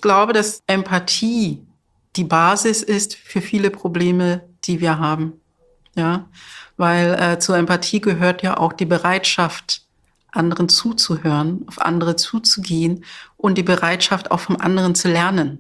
glaube, dass Empathie die Basis ist für viele Probleme, die wir haben. Ja, weil zur Empathie gehört ja auch die Bereitschaft, anderen zuzuhören, auf andere zuzugehen und die Bereitschaft, auch vom anderen zu lernen.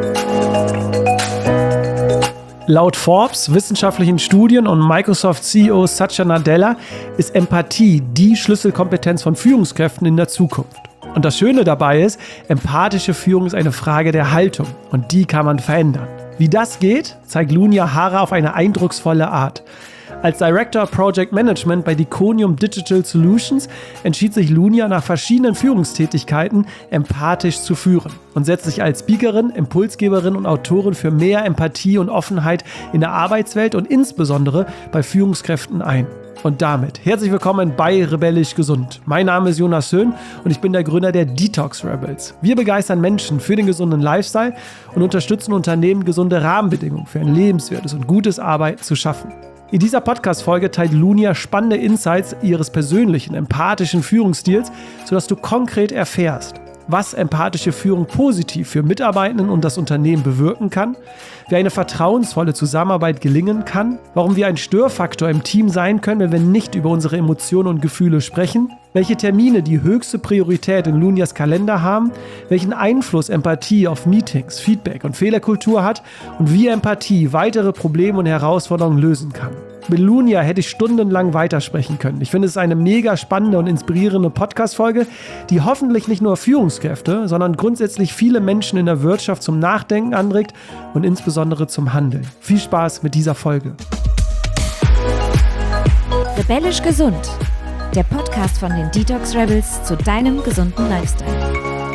Laut Forbes, wissenschaftlichen Studien und Microsoft-CEO Satya Nadella ist Empathie die Schlüsselkompetenz von Führungskräften in der Zukunft. Und das Schöne dabei ist, empathische Führung ist eine Frage der Haltung und die kann man verändern. Wie das geht, zeigt Lunia Hara auf eine eindrucksvolle Art. Als Director Project Management bei Diconium Digital Solutions entschied sich Lunia nach verschiedenen Führungstätigkeiten empathisch zu führen und setzt sich als Speakerin, Impulsgeberin und Autorin für mehr Empathie und Offenheit in der Arbeitswelt und insbesondere bei Führungskräften ein. Und damit herzlich willkommen bei Rebellisch Gesund. Mein Name ist Jonas Höhn und ich bin der Gründer der Detox Rebels. Wir begeistern Menschen für den gesunden Lifestyle und unterstützen Unternehmen, gesunde Rahmenbedingungen für ein lebenswertes und gutes Arbeiten zu schaffen. In dieser Podcast-Folge teilt Lunia spannende Insights ihres persönlichen, empathischen Führungsstils, sodass du konkret erfährst, was empathische Führung positiv für Mitarbeitenden und das Unternehmen bewirken kann, wie eine vertrauensvolle Zusammenarbeit gelingen kann, warum wir ein Störfaktor im Team sein können, wenn wir nicht über unsere Emotionen und Gefühle sprechen, welche Termine die höchste Priorität in Lunias Kalender haben, welchen Einfluss Empathie auf Meetings, Feedback und Fehlerkultur hat und wie Empathie weitere Probleme und Herausforderungen lösen kann. Mit Lunia hätte ich stundenlang weitersprechen können. Ich finde, es ist eine mega spannende und inspirierende Podcast-Folge, die hoffentlich nicht nur Führungskräfte, sondern grundsätzlich viele Menschen in der Wirtschaft zum Nachdenken anregt und insbesondere zum Handeln. Viel Spaß mit dieser Folge. Rebellisch Gesund, der Podcast von den Detox Rebels zu deinem gesunden Lifestyle.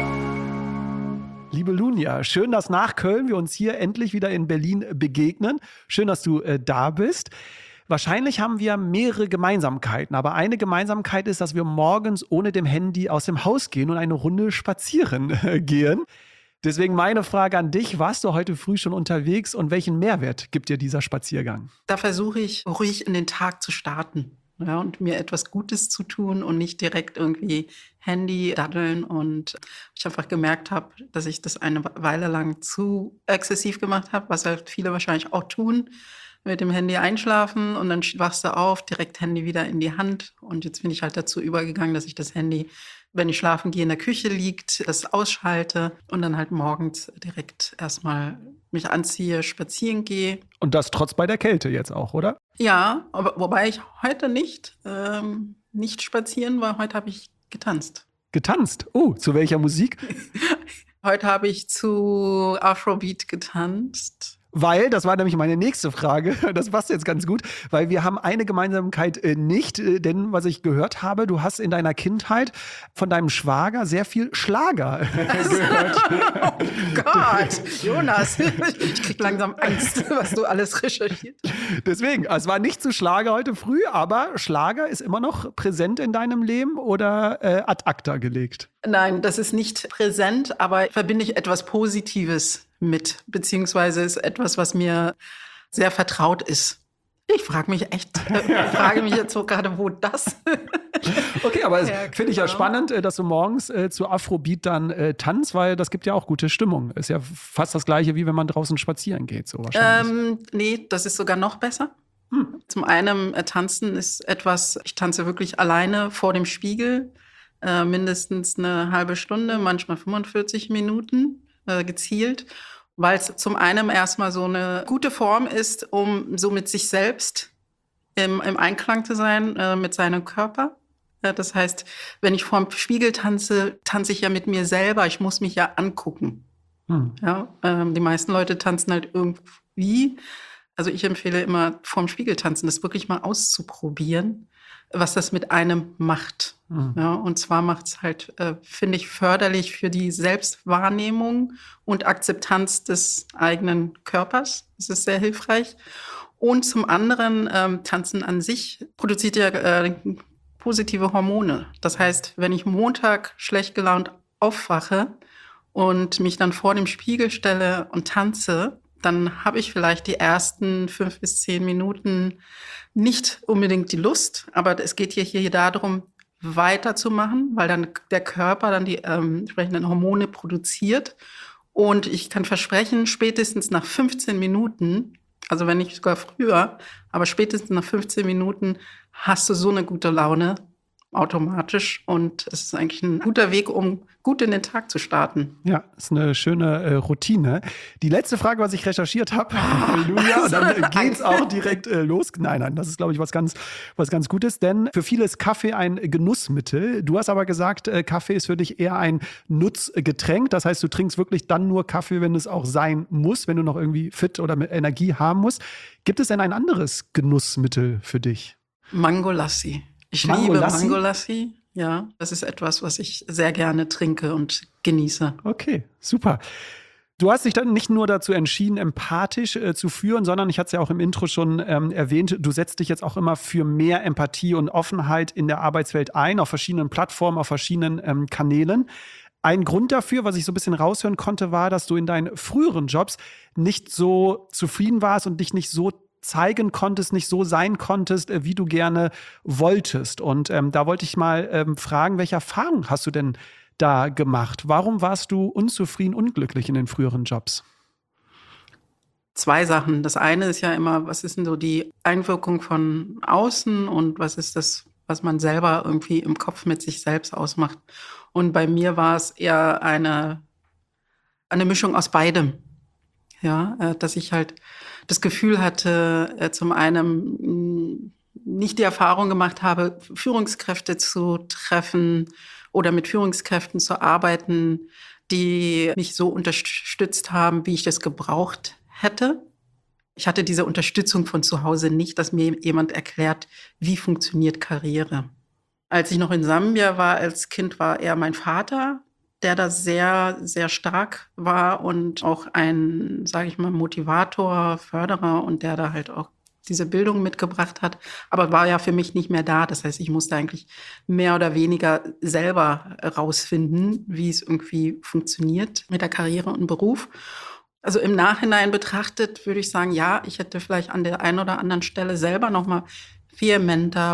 Liebe Lunia, schön, dass nach Köln wir uns hier endlich wieder in Berlin begegnen. Schön, dass du da bist. Wahrscheinlich haben wir mehrere Gemeinsamkeiten, aber eine Gemeinsamkeit ist, dass wir morgens ohne dem Handy aus dem Haus gehen und eine Runde spazieren gehen. Deswegen meine Frage an dich, warst du heute früh schon unterwegs und welchen Mehrwert gibt dir dieser Spaziergang? Da versuche ich, ruhig in den Tag zu starten, ja, und mir etwas Gutes zu tun und nicht direkt irgendwie Handy daddeln. Und ich einfach gemerkt habe, dass ich das eine Weile lang zu exzessiv gemacht habe, was halt viele wahrscheinlich auch tun. Mit dem Handy einschlafen und dann wachst du auf, direkt Handy wieder in die Hand. Und jetzt bin ich halt dazu übergegangen, dass ich das Handy, wenn ich schlafen gehe, in der Küche liegt, das ausschalte und dann halt morgens direkt erstmal mich anziehe, spazieren gehe. Und das trotz bei der Kälte jetzt auch, oder? Ja, aber wobei ich heute nicht spazieren war. Heute habe ich getanzt. Getanzt? Oh, zu welcher Musik? Heute habe ich zu Afrobeat getanzt. Weil, das war nämlich meine nächste Frage, das passt jetzt ganz gut, weil wir haben eine Gemeinsamkeit nicht, denn was ich gehört habe, du hast in deiner Kindheit von deinem Schwager sehr viel Schlager gehört. Oh Gott, Jonas, ich krieg langsam Angst, was du alles recherchiert. Deswegen, es war nicht zu Schlager heute früh, aber Schlager ist immer noch präsent in deinem Leben oder ad acta gelegt? Nein, das ist nicht präsent, aber verbinde ich etwas Positives mit, beziehungsweise ist etwas, was mir sehr vertraut ist. Ich frage mich jetzt so gerade, wo das. Okay, aber finde ich ja spannend, dass du morgens zu Afrobeat dann tanzt, weil das gibt ja auch gute Stimmung. Ist ja fast das Gleiche, wie wenn man draußen spazieren geht, so wahrscheinlich. Nee, das ist sogar noch besser. Zum einen, tanzen ist etwas, ich tanze wirklich alleine vor dem Spiegel, mindestens eine halbe Stunde, manchmal 45 Minuten. Gezielt, weil es zum einen erstmal so eine gute Form ist, um so mit sich selbst im Einklang zu sein, mit seinem Körper. Das heißt, wenn ich vor dem Spiegel tanze, tanze ich ja mit mir selber. Ich muss mich ja angucken. Ja, die meisten Leute tanzen halt irgendwie. Also ich empfehle immer, vorm Spiegel tanzen, das wirklich mal auszuprobieren, was das mit einem macht. Ja, und zwar macht es halt, finde ich, förderlich für die Selbstwahrnehmung und Akzeptanz des eigenen Körpers. Das ist sehr hilfreich. Und zum anderen, Tanzen an sich produziert ja positive Hormone. Das heißt, wenn ich Montag schlecht gelaunt aufwache und mich dann vor dem Spiegel stelle und tanze, dann habe ich vielleicht die ersten 5 bis 10 Minuten nicht unbedingt die Lust, aber es geht hier darum, weiterzumachen, weil dann der Körper dann die entsprechenden Hormone produziert Und ich kann versprechen, spätestens nach 15 Minuten, also wenn nicht sogar früher, aber spätestens nach 15 Minuten hast du so eine gute Laune automatisch. Und es ist eigentlich ein guter Weg, um gut in den Tag zu starten. Ja, ist eine schöne Routine. Die letzte Frage, was ich recherchiert habe, Halleluja, und dann geht's auch direkt los. Nein, das ist, glaube ich, was ganz Gutes, denn für viele ist Kaffee ein Genussmittel. Du hast aber gesagt, Kaffee ist für dich eher ein Nutzgetränk. Das heißt, du trinkst wirklich dann nur Kaffee, wenn es auch sein muss, wenn du noch irgendwie fit oder mit Energie haben musst. Gibt es denn ein anderes Genussmittel für dich? Mango Lassi. Ich liebe Mango Lassi. Ja, das ist etwas, was ich sehr gerne trinke und genieße. Okay, super. Du hast dich dann nicht nur dazu entschieden, empathisch zu führen, sondern ich hatte es ja auch im Intro schon erwähnt, du setzt dich jetzt auch immer für mehr Empathie und Offenheit in der Arbeitswelt ein, auf verschiedenen Plattformen, auf verschiedenen Kanälen. Ein Grund dafür, was ich so ein bisschen raushören konnte, war, dass du in deinen früheren Jobs nicht so zufrieden warst und dich nicht so zeigen konntest, nicht so sein konntest, wie du gerne wolltest. Und da wollte ich mal fragen, welche Erfahrungen hast du denn da gemacht? Warum warst du unzufrieden, unglücklich in den früheren Jobs? 2 Sachen. Das eine ist ja immer, was ist denn so die Einwirkung von außen und was ist das, was man selber irgendwie im Kopf mit sich selbst ausmacht. Und bei mir war es eher eine Mischung aus beidem. Ja, dass ich halt das Gefühl hatte, zum einen nicht die Erfahrung gemacht habe, Führungskräfte zu treffen oder mit Führungskräften zu arbeiten, die mich so unterstützt haben, wie ich das gebraucht hätte. Ich hatte diese Unterstützung von zu Hause nicht, dass mir jemand erklärt, wie funktioniert Karriere. Als ich noch in Sambia war, als Kind, war eher mein Vater, der da sehr, sehr stark war und auch ein, sage ich mal, Motivator, Förderer und der da halt auch diese Bildung mitgebracht hat, aber war ja für mich nicht mehr da. Das heißt, ich musste eigentlich mehr oder weniger selber rausfinden, wie es irgendwie funktioniert mit der Karriere und Beruf. Also im Nachhinein betrachtet würde ich sagen, ja, ich hätte vielleicht an der einen oder anderen Stelle selber noch mal vehementer,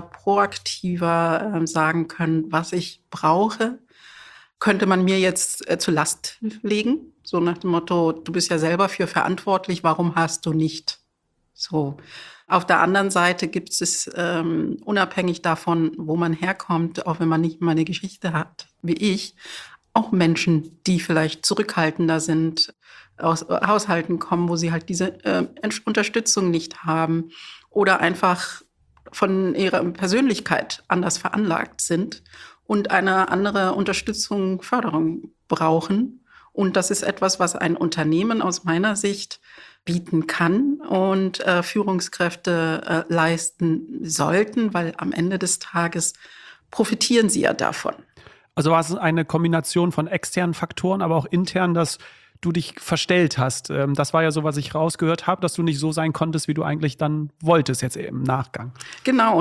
proaktiver sagen können, was ich brauche. Könnte man mir jetzt zur Last legen, so nach dem Motto, du bist ja selber für verantwortlich, warum hast du nicht? So. Auf der anderen Seite gibt es, unabhängig davon, wo man herkommt, auch wenn man nicht mal eine Geschichte hat, wie ich, auch Menschen, die vielleicht zurückhaltender sind, aus Haushalten kommen, wo sie halt diese Unterstützung nicht haben oder einfach von ihrer Persönlichkeit anders veranlagt sind und eine andere Unterstützung, Förderung brauchen. Und das ist etwas, was ein Unternehmen aus meiner Sicht bieten kann und Führungskräfte leisten sollten, weil am Ende des Tages profitieren sie ja davon. Also war es eine Kombination von externen Faktoren, aber auch intern, dass du dich verstellt hast. Das war ja so, was ich rausgehört habe, dass du nicht so sein konntest, wie du eigentlich dann wolltest, jetzt im Nachgang. Genau,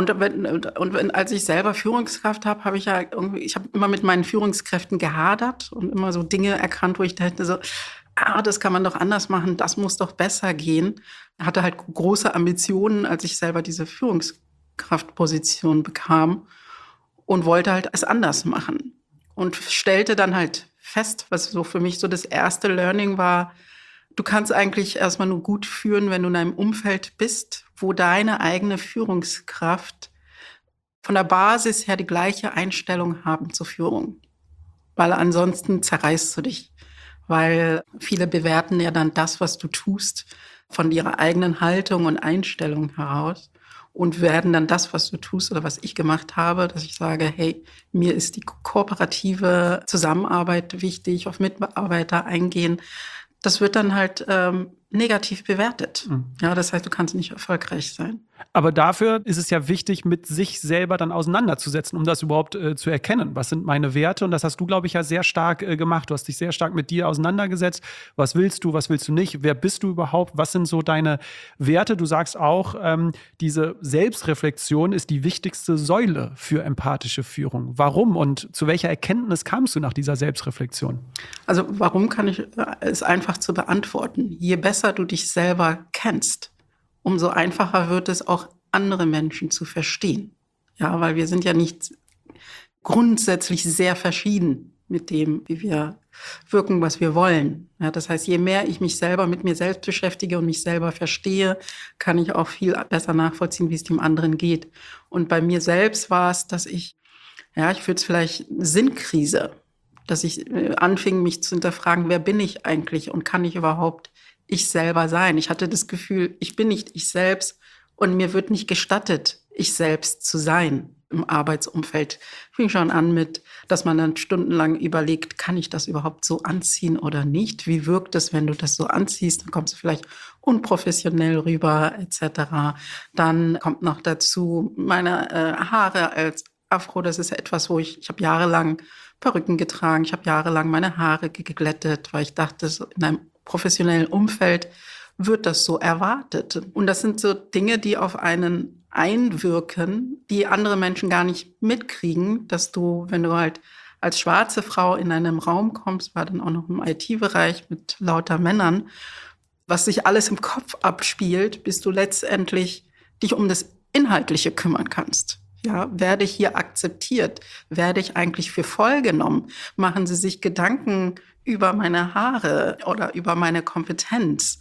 als ich selber Führungskraft habe, ich habe immer mit meinen Führungskräften gehadert und immer so Dinge erkannt, wo ich dachte so, das kann man doch anders machen, das muss doch besser gehen. Ich hatte halt große Ambitionen, als ich selber diese Führungskraftposition bekam und wollte halt es anders machen und stellte dann halt fest, was so für mich so das erste Learning war, du kannst eigentlich erstmal nur gut führen, wenn du in einem Umfeld bist, wo deine eigene Führungskraft von der Basis her die gleiche Einstellung haben zur Führung. Weil ansonsten zerreißt du dich. Weil viele bewerten ja dann das, was du tust, von ihrer eigenen Haltung und Einstellung heraus und werden dann das, was du tust oder was ich gemacht habe, dass ich sage, hey, mir ist die kooperative Zusammenarbeit wichtig, auf Mitarbeiter eingehen. Das wird dann halt negativ bewertet. Ja, das heißt, du kannst nicht erfolgreich sein. Aber dafür ist es ja wichtig, mit sich selber dann auseinanderzusetzen, um das überhaupt zu erkennen. Was sind meine Werte? Und das hast du, glaube ich, ja sehr stark gemacht. Du hast dich sehr stark mit dir auseinandergesetzt. Was willst du nicht? Wer bist du überhaupt? Was sind so deine Werte? Du sagst auch, diese Selbstreflexion ist die wichtigste Säule für empathische Führung. Warum und zu welcher Erkenntnis kamst du nach dieser Selbstreflexion? Also warum ist einfach zu beantworten. Je besser du dich selber kennst, umso einfacher wird es auch, andere Menschen zu verstehen. Ja, weil wir sind ja nicht grundsätzlich sehr verschieden. mit dem, wie wir wirken, was wir wollen. Ja, das heißt, je mehr ich mich selber mit mir selbst beschäftige und mich selber verstehe, kann ich auch viel besser nachvollziehen, wie es dem anderen geht. Und bei mir selbst war es, dass ich würde es vielleicht Sinnkrise, dass ich anfing, mich zu hinterfragen, wer bin ich eigentlich und kann ich überhaupt ich selber sein? Ich hatte das Gefühl, ich bin nicht ich selbst und mir wird nicht gestattet, ich selbst zu sein im Arbeitsumfeld. Fing schon an mit, dass man dann stundenlang überlegt, kann ich das überhaupt so anziehen oder nicht? Wie wirkt es, wenn du das so anziehst? Dann kommst du vielleicht unprofessionell rüber, etc. Dann kommt noch dazu meine Haare als Afro. Das ist etwas, wo ich habe jahrelang Perücken getragen. Ich habe jahrelang meine Haare geglättet, weil ich dachte, so in einem professionellen Umfeld wird das so erwartet. Und das sind so Dinge, die auf einen einwirken, die andere Menschen gar nicht mitkriegen, dass du, wenn du halt als schwarze Frau in einem Raum kommst, war dann auch noch im IT-Bereich mit lauter Männern, was sich alles im Kopf abspielt, bis du letztendlich dich um das Inhaltliche kümmern kannst. Ja, werde ich hier akzeptiert? Werde ich eigentlich für voll genommen? Machen Sie sich Gedanken über meine Haare oder über meine Kompetenz?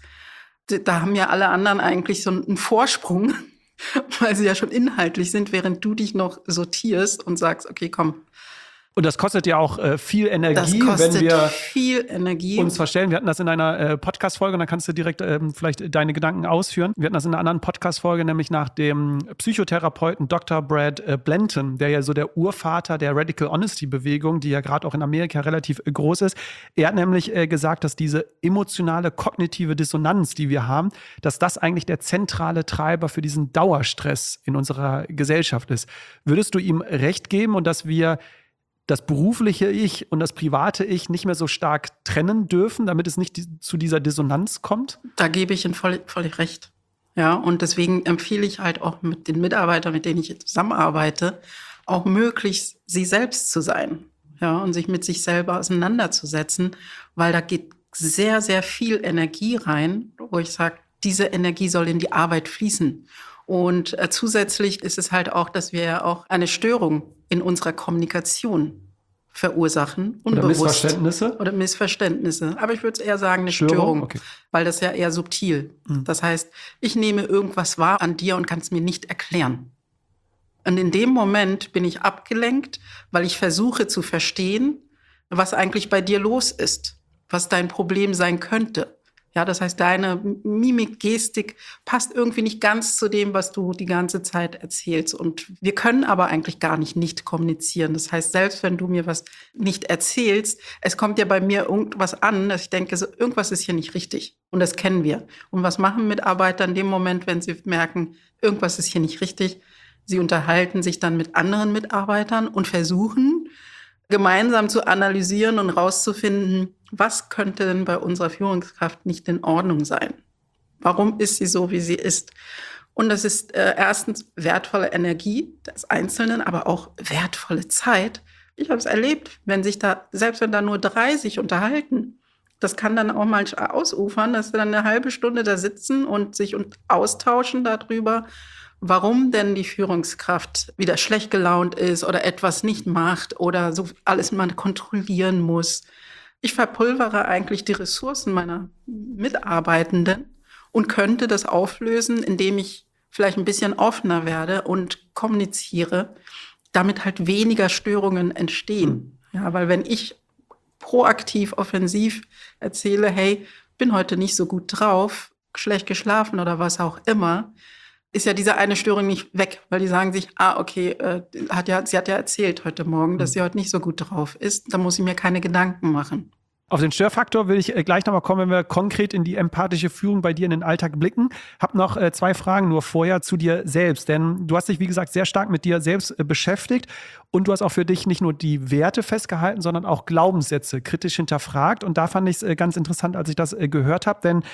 Da haben ja alle anderen eigentlich so einen Vorsprung, weil sie ja schon inhaltlich sind, während du dich noch sortierst und sagst, okay, komm. Und das kostet ja auch viel Energie, das kostet wenn wir viel Energie. uns verstellen. Wir hatten das in einer Podcast-Folge, und dann kannst du direkt vielleicht deine Gedanken ausführen. Wir hatten das in einer anderen Podcast-Folge, nämlich nach dem Psychotherapeuten Dr. Brad Blanton, der ja so der Urvater der Radical Honesty-Bewegung, die ja gerade auch in Amerika relativ groß ist. Er hat nämlich gesagt, dass diese emotionale kognitive Dissonanz, die wir haben, dass das eigentlich der zentrale Treiber für diesen Dauerstress in unserer Gesellschaft ist. Würdest du ihm recht geben und dass wir das berufliche Ich und das private Ich nicht mehr so stark trennen dürfen, damit es nicht zu dieser Dissonanz kommt? Da gebe ich Ihnen völlig recht. Ja, und deswegen empfehle ich halt auch mit den Mitarbeitern, mit denen ich zusammenarbeite, auch möglichst sie selbst zu sein. Ja, und sich mit sich selber auseinanderzusetzen, weil da geht sehr, sehr viel Energie rein, wo ich sage, diese Energie soll in die Arbeit fließen. Und zusätzlich ist es halt auch, dass wir ja auch eine Störung in unserer Kommunikation verursachen. Unbewusst. Oder Missverständnisse. Aber ich würde es eher sagen, eine Störung, okay. Weil das ja eher subtil. Das heißt, ich nehme irgendwas wahr an dir und kann es mir nicht erklären. Und in dem Moment bin ich abgelenkt, weil ich versuche zu verstehen, was eigentlich bei dir los ist, was dein Problem sein könnte. Ja, das heißt, deine Mimik, Gestik passt irgendwie nicht ganz zu dem, was du die ganze Zeit erzählst. Und wir können aber eigentlich gar nicht kommunizieren. Das heißt, selbst wenn du mir was nicht erzählst, es kommt ja bei mir irgendwas an, dass ich denke, so, irgendwas ist hier nicht richtig. Und das kennen wir. Und was machen Mitarbeiter in dem Moment, wenn sie merken, irgendwas ist hier nicht richtig? Sie unterhalten sich dann mit anderen Mitarbeitern und versuchen, gemeinsam zu analysieren und rauszufinden, was könnte denn bei unserer Führungskraft nicht in Ordnung sein? Warum ist sie so, wie sie ist? Und das ist erstens wertvolle Energie des Einzelnen, aber auch wertvolle Zeit. Ich habe es erlebt, selbst wenn da nur 3 sich unterhalten, das kann dann auch mal ausufern, dass sie dann eine halbe Stunde da sitzen und sich austauschen darüber, warum denn die Führungskraft wieder schlecht gelaunt ist oder etwas nicht macht oder so alles mal kontrollieren muss. Ich verpulvere eigentlich die Ressourcen meiner Mitarbeitenden und könnte das auflösen, indem ich vielleicht ein bisschen offener werde und kommuniziere, damit halt weniger Störungen entstehen. Ja, weil wenn ich proaktiv, offensiv erzähle, hey, bin heute nicht so gut drauf, schlecht geschlafen oder was auch immer, ist ja diese eine Störung nicht weg, weil die sagen sich, okay, sie hat ja erzählt heute Morgen, dass sie heute nicht so gut drauf ist, da muss ich mir keine Gedanken machen. Auf den Störfaktor will ich gleich nochmal kommen, wenn wir konkret in die empathische Führung bei dir in den Alltag blicken. Hab noch 2 Fragen nur vorher zu dir selbst, denn du hast dich, wie gesagt, sehr stark mit dir selbst beschäftigt und du hast auch für dich nicht nur die Werte festgehalten, sondern auch Glaubenssätze kritisch hinterfragt und da fand ich es ganz interessant, als ich das gehört habe, denn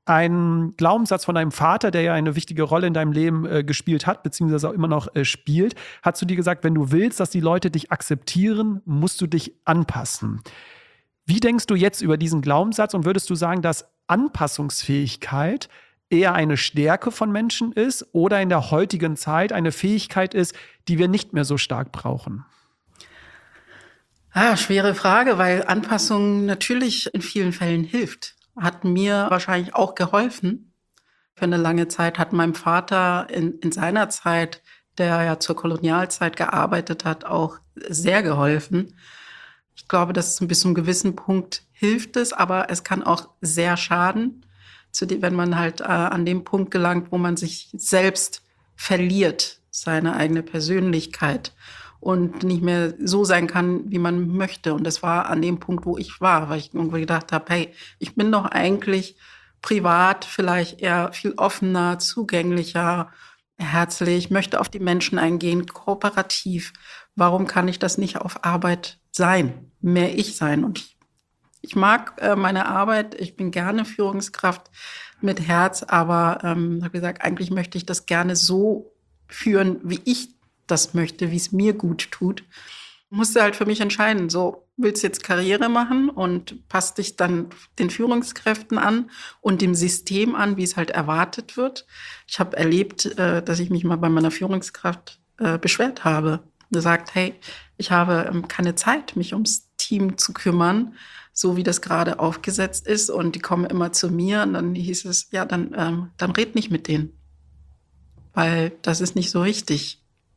ein Glaubenssatz von deinem Vater, der ja eine wichtige Rolle in deinem Leben gespielt hat, beziehungsweise auch immer noch spielt, hat zu dir gesagt, wenn du willst, dass die Leute dich akzeptieren, musst du dich anpassen. Wie denkst du jetzt über diesen Glaubenssatz und würdest du sagen, dass Anpassungsfähigkeit eher eine Stärke von Menschen ist oder in der heutigen Zeit eine Fähigkeit ist, die wir nicht mehr so stark brauchen? Schwere Frage, weil Anpassung natürlich in vielen Fällen hilft. Hat mir wahrscheinlich auch geholfen. Für eine lange Zeit hat meinem Vater in seiner Zeit, der ja zur Kolonialzeit gearbeitet hat, auch sehr geholfen. Ich glaube, dass bis zu einem gewissen Punkt hilft es, aber es kann auch sehr schaden, wenn man halt an dem Punkt gelangt, wo man sich selbst verliert, seine eigene Persönlichkeit und nicht mehr so sein kann, wie man möchte. Und das war an dem Punkt, wo ich war, weil ich irgendwie gedacht habe, hey, ich bin doch eigentlich privat vielleicht eher viel offener, zugänglicher, herzlich, möchte auf die Menschen eingehen, kooperativ. Warum kann ich das nicht auf Arbeit sein, mehr ich sein? Und ich mag meine Arbeit, ich bin gerne Führungskraft mit Herz, aber habe gesagt, eigentlich möchte ich das gerne so führen, wie ich das möchte, wie es mir gut tut. Musste halt für mich entscheiden, so willst du jetzt Karriere machen und passt dich dann den Führungskräften an und dem System an, wie es halt erwartet wird. Ich habe erlebt, dass ich mich mal bei meiner Führungskraft beschwert habe. Gesagt, hey, ich habe keine Zeit, mich ums Team zu kümmern, so wie das gerade aufgesetzt ist. Und die kommen immer zu mir und dann hieß es, ja, dann red nicht mit denen, weil das ist nicht so richtig.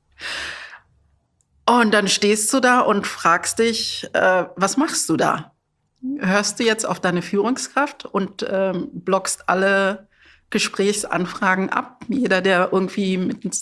Und dann stehst du da und fragst dich, was machst du da? Hörst du jetzt auf deine Führungskraft und blockst alle Gesprächsanfragen ab? Jeder, der irgendwie mit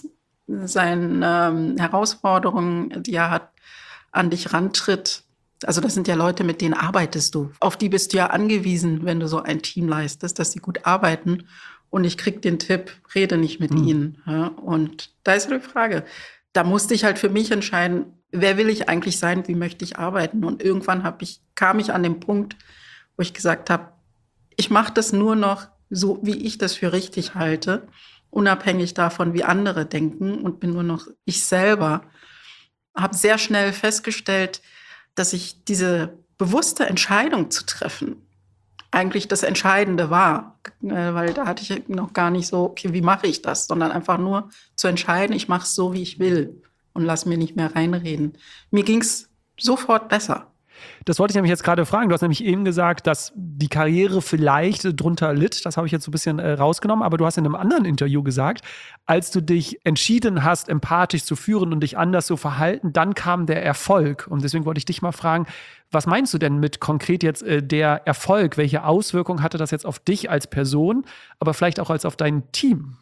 seinen Herausforderungen, die er hat, an dich rantritt. Also das sind ja Leute, mit denen arbeitest du. Auf die bist du ja angewiesen, wenn du so ein Team leistest, dass sie gut arbeiten. Und ich krieg den Tipp, rede nicht mit ihnen. Ja? Und da ist die Frage. Da musste ich halt für mich entscheiden, wer will ich eigentlich sein, wie möchte ich arbeiten. Und irgendwann kam ich an den Punkt, wo ich gesagt habe, ich mache das nur noch so, wie ich das für richtig halte, unabhängig davon, wie andere denken und bin nur noch ich selber. Habe sehr schnell festgestellt, dass ich diese bewusste Entscheidung zu treffen eigentlich das Entscheidende war, weil da hatte ich noch gar nicht so, okay, wie mache ich das, sondern einfach nur zu entscheiden, ich mache es so, wie ich will und lass mir nicht mehr reinreden. Mir ging es sofort besser. Das wollte ich nämlich jetzt gerade fragen. Du hast nämlich eben gesagt, dass die Karriere vielleicht drunter litt. Das habe ich jetzt so ein bisschen rausgenommen. Aber du hast in einem anderen Interview gesagt, als du dich entschieden hast, empathisch zu führen und dich anders zu verhalten, dann kam der Erfolg. Und deswegen wollte ich dich mal fragen, was meinst du denn mit konkret jetzt der Erfolg? Welche Auswirkungen hatte das jetzt auf dich als Person, aber vielleicht auch als auf dein Team?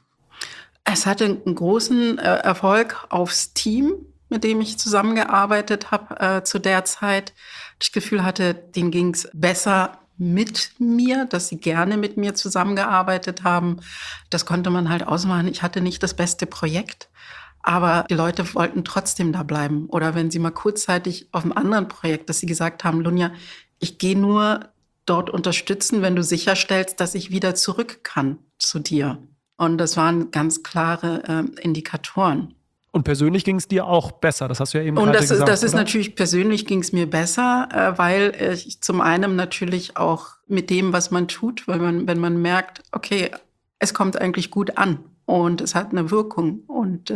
Es hatte einen großen Erfolg aufs Team, mit dem ich zusammengearbeitet habe zu der Zeit. Ich das Gefühl hatte, denen ging es besser mit mir, dass sie gerne mit mir zusammengearbeitet haben. Das konnte man halt ausmachen. Ich hatte nicht das beste Projekt, aber die Leute wollten trotzdem da bleiben. Oder wenn sie mal kurzzeitig auf einem anderen Projekt, dass sie gesagt haben, Lunja, ich gehe nur dort unterstützen, wenn du sicherstellst, dass ich wieder zurück kann zu dir. Und das waren ganz klare Indikatoren. Und persönlich ging es dir auch besser, das hast du ja eben gerade gesagt. Und das ist natürlich, persönlich ging es mir besser, weil ich zum einen natürlich auch mit dem, was man tut, wenn man merkt, okay, es kommt eigentlich gut an und es hat eine Wirkung. Und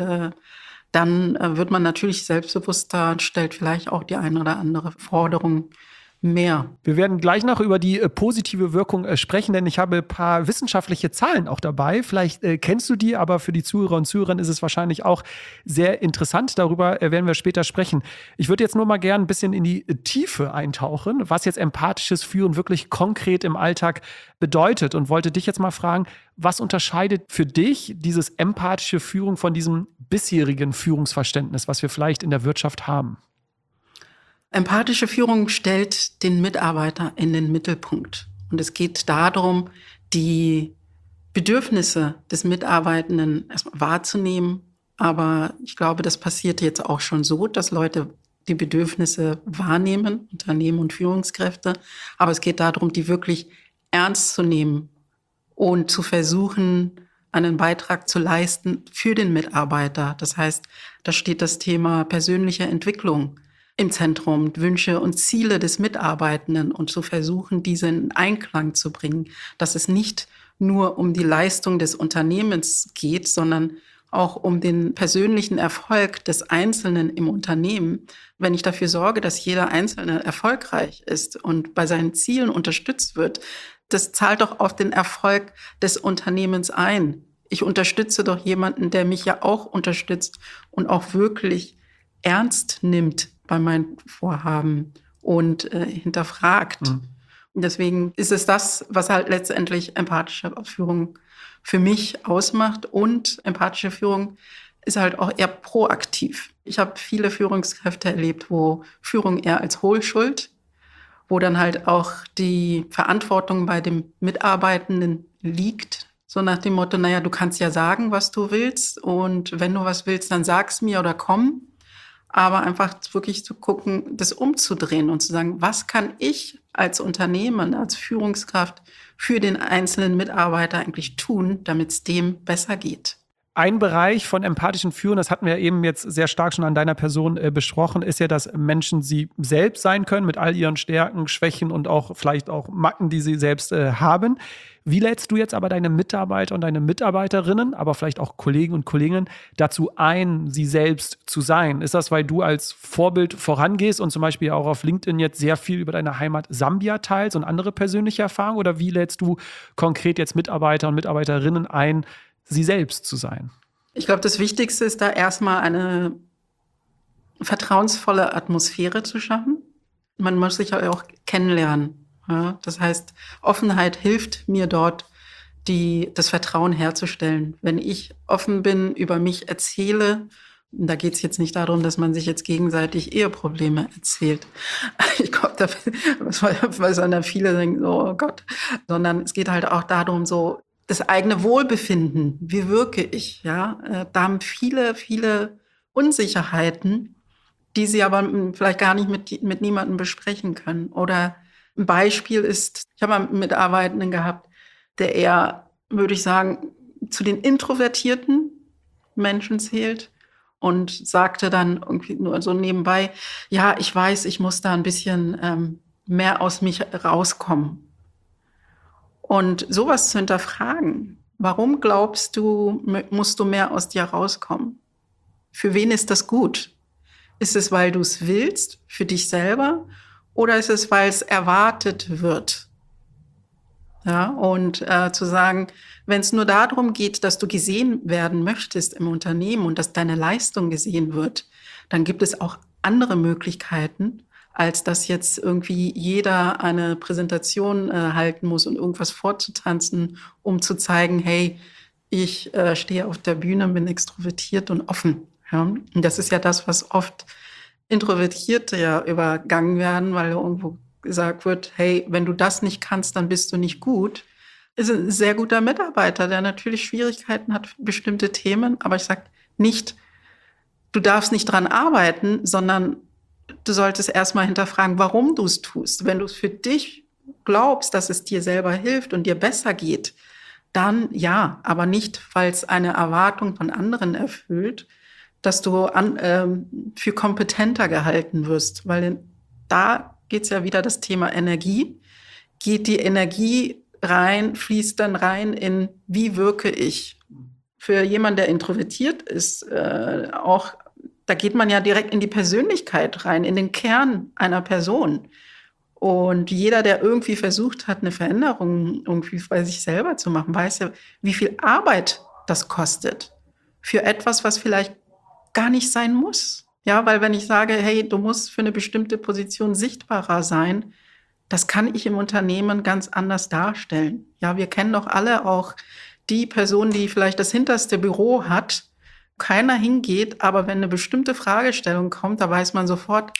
dann wird man natürlich selbstbewusster und stellt vielleicht auch die eine oder andere Forderung mehr. Wir werden gleich noch über die positive Wirkung sprechen, denn ich habe ein paar wissenschaftliche Zahlen auch dabei. Vielleicht kennst du die, aber für die Zuhörer und Zuhörerinnen ist es wahrscheinlich auch sehr interessant. Darüber werden wir später sprechen. Ich würde jetzt nur mal gerne ein bisschen in die Tiefe eintauchen, was jetzt empathisches Führen wirklich konkret im Alltag bedeutet und wollte dich jetzt mal fragen, was unterscheidet für dich dieses empathische Führen von diesem bisherigen Führungsverständnis, was wir vielleicht in der Wirtschaft haben? Empathische Führung stellt den Mitarbeiter in den Mittelpunkt. Und es geht darum, die Bedürfnisse des Mitarbeitenden erstmal wahrzunehmen. Aber ich glaube, das passiert jetzt auch schon so, dass Leute die Bedürfnisse wahrnehmen, Unternehmen und Führungskräfte. Aber es geht darum, die wirklich ernst zu nehmen und zu versuchen, einen Beitrag zu leisten für den Mitarbeiter. Das heißt, da steht das Thema persönliche Entwicklung im Zentrum, Wünsche und Ziele des Mitarbeitenden und zu versuchen, diese in Einklang zu bringen, dass es nicht nur um die Leistung des Unternehmens geht, sondern auch um den persönlichen Erfolg des Einzelnen im Unternehmen. Wenn ich dafür sorge, dass jeder Einzelne erfolgreich ist und bei seinen Zielen unterstützt wird, das zahlt doch auf den Erfolg des Unternehmens ein. Ich unterstütze doch jemanden, der mich ja auch unterstützt und auch wirklich ernst nimmt bei meinen Vorhaben und hinterfragt. Und deswegen ist es das, was halt letztendlich empathische Führung für mich ausmacht. Und empathische Führung ist halt auch eher proaktiv. Ich habe viele Führungskräfte erlebt, wo Führung eher als Hohlschuld, wo dann halt auch die Verantwortung bei dem Mitarbeitenden liegt. So nach dem Motto, naja, du kannst ja sagen, was du willst. Und wenn du was willst, dann sag's mir oder komm. Aber einfach wirklich zu gucken, das umzudrehen und zu sagen, was kann ich als Unternehmen, als Führungskraft für den einzelnen Mitarbeiter eigentlich tun, damit es dem besser geht. Ein Bereich von empathischen Führen, das hatten wir eben jetzt sehr stark schon an deiner Person besprochen, ist ja, dass Menschen sie selbst sein können mit all ihren Stärken, Schwächen und auch vielleicht auch Macken, die sie selbst haben. Wie lädst du jetzt aber deine Mitarbeiter und deine Mitarbeiterinnen, aber vielleicht auch Kollegen und Kolleginnen dazu ein, sie selbst zu sein? Ist das, weil du als Vorbild vorangehst und zum Beispiel auch auf LinkedIn jetzt sehr viel über deine Heimat Sambia teilst und andere persönliche Erfahrungen? Oder wie lädst du konkret jetzt Mitarbeiter und Mitarbeiterinnen ein, sie selbst zu sein? Ich glaube, das Wichtigste ist da erstmal eine vertrauensvolle Atmosphäre zu schaffen. Man muss sich auch kennenlernen. Ja? Das heißt, Offenheit hilft mir dort, das Vertrauen herzustellen. Wenn ich offen bin, über mich erzähle, da geht es jetzt nicht darum, dass man sich jetzt gegenseitig Eheprobleme erzählt. Ich glaube, weil dann viele denken, oh Gott, sondern es geht halt auch darum, so das eigene Wohlbefinden, wie wirke ich, ja? Da haben viele, viele Unsicherheiten, die sie aber vielleicht gar nicht mit niemandem besprechen können. Oder ein Beispiel ist, ich habe einen Mitarbeitenden gehabt, der eher, würde ich sagen, zu den introvertierten Menschen zählt und sagte dann irgendwie nur so nebenbei, ja, ich weiß, ich muss da ein bisschen mehr aus mich rauskommen. Und sowas zu hinterfragen, warum glaubst du, musst du mehr aus dir rauskommen? Für wen ist das gut? Ist es, weil du es willst, für dich selber? Oder ist es, weil es erwartet wird? Ja, und zu sagen, wenn es nur darum geht, dass du gesehen werden möchtest im Unternehmen und dass deine Leistung gesehen wird, dann gibt es auch andere Möglichkeiten, als dass jetzt irgendwie jeder eine Präsentation halten muss und irgendwas vorzutanzen, um zu zeigen, hey, ich stehe auf der Bühne, bin extrovertiert und offen. Ja? Und das ist ja das, was oft Introvertierte ja übergangen werden, weil irgendwo gesagt wird, hey, wenn du das nicht kannst, dann bist du nicht gut. Ist ein sehr guter Mitarbeiter, der natürlich Schwierigkeiten hat für bestimmte Themen, aber ich sage nicht, du darfst nicht dran arbeiten, sondern du solltest erstmal hinterfragen, warum du es tust. Wenn du es für dich glaubst, dass es dir selber hilft und dir besser geht, dann ja, aber nicht, weil es eine Erwartung von anderen erfüllt, dass du für kompetenter gehalten wirst. Weil da geht es ja wieder das Thema Energie. Geht die Energie rein, fließt dann rein in, wie wirke ich? Für jemanden, der introvertiert ist, auch da geht man ja direkt in die Persönlichkeit rein, in den Kern einer Person. Und jeder, der irgendwie versucht hat, eine Veränderung irgendwie bei sich selber zu machen, weiß ja, wie viel Arbeit das kostet. Für etwas, was vielleicht gar nicht sein muss. Ja, weil wenn ich sage, hey, du musst für eine bestimmte Position sichtbarer sein, das kann ich im Unternehmen ganz anders darstellen. Ja, wir kennen doch alle auch die Person, die vielleicht das hinterste Büro hat, keiner hingeht, aber wenn eine bestimmte Fragestellung kommt, da weiß man sofort,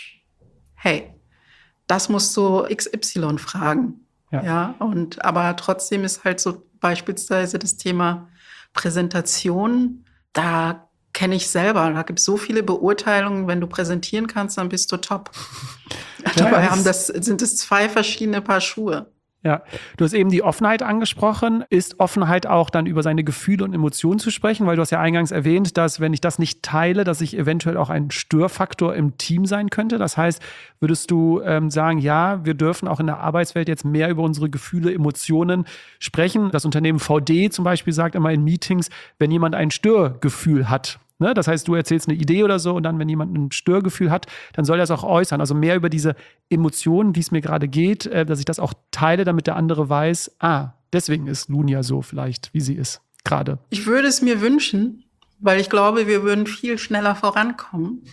hey, das musst du XY fragen. Ja, aber trotzdem ist halt so beispielsweise das Thema Präsentation, da kenne ich selber. Da gibt es so viele Beurteilungen, wenn du präsentieren kannst, dann bist du top. Dabei sind es 2 verschiedene Paar Schuhe. Ja, du hast eben die Offenheit angesprochen. Ist Offenheit auch dann über seine Gefühle und Emotionen zu sprechen? Weil du hast ja eingangs erwähnt, dass wenn ich das nicht teile, dass ich eventuell auch ein Störfaktor im Team sein könnte. Das heißt, würdest du sagen, ja, wir dürfen auch in der Arbeitswelt jetzt mehr über unsere Gefühle, Emotionen sprechen? Das Unternehmen VD zum Beispiel sagt immer in Meetings, wenn jemand ein Störgefühl hat, ne? Das heißt, du erzählst eine Idee oder so und dann, wenn jemand ein Störgefühl hat, dann soll er es auch äußern. Also mehr über diese Emotionen, wie es mir gerade geht, dass ich das auch teile, damit der andere weiß, deswegen ist Lunia so vielleicht, wie sie ist gerade. Ich würde es mir wünschen, weil ich glaube, wir würden viel schneller vorankommen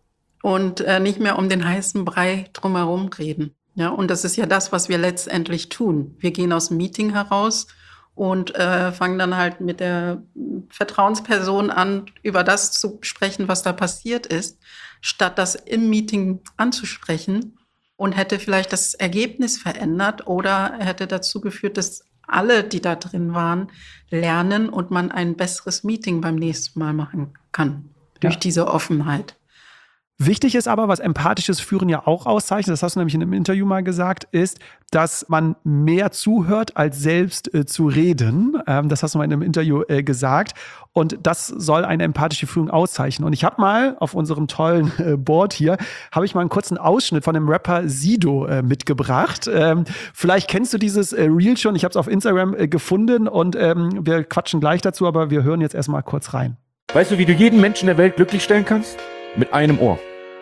und nicht mehr um den heißen Brei drumherum reden. Ja, und das ist ja das, was wir letztendlich tun. Wir gehen aus dem Meeting heraus und fangen dann halt mit der Vertrauensperson an, über das zu sprechen, was da passiert ist, statt das im Meeting anzusprechen, und hätte vielleicht das Ergebnis verändert oder hätte dazu geführt, dass alle, die da drin waren, lernen und man ein besseres Meeting beim nächsten Mal machen kann durch diese Offenheit. Wichtig ist aber, was empathisches Führen ja auch auszeichnet, das hast du nämlich in einem Interview mal gesagt, ist, dass man mehr zuhört, als selbst zu reden. Das hast du mal in einem Interview gesagt. Und das soll eine empathische Führung auszeichnen. Und ich habe mal auf unserem tollen Board hier, habe ich mal einen kurzen Ausschnitt von dem Rapper Sido mitgebracht. Vielleicht kennst du dieses Reel schon. Ich habe es auf Instagram gefunden und wir quatschen gleich dazu, aber wir hören jetzt erstmal kurz rein. Weißt du, wie du jeden Menschen der Welt glücklich stellen kannst? Mit einem Ohr.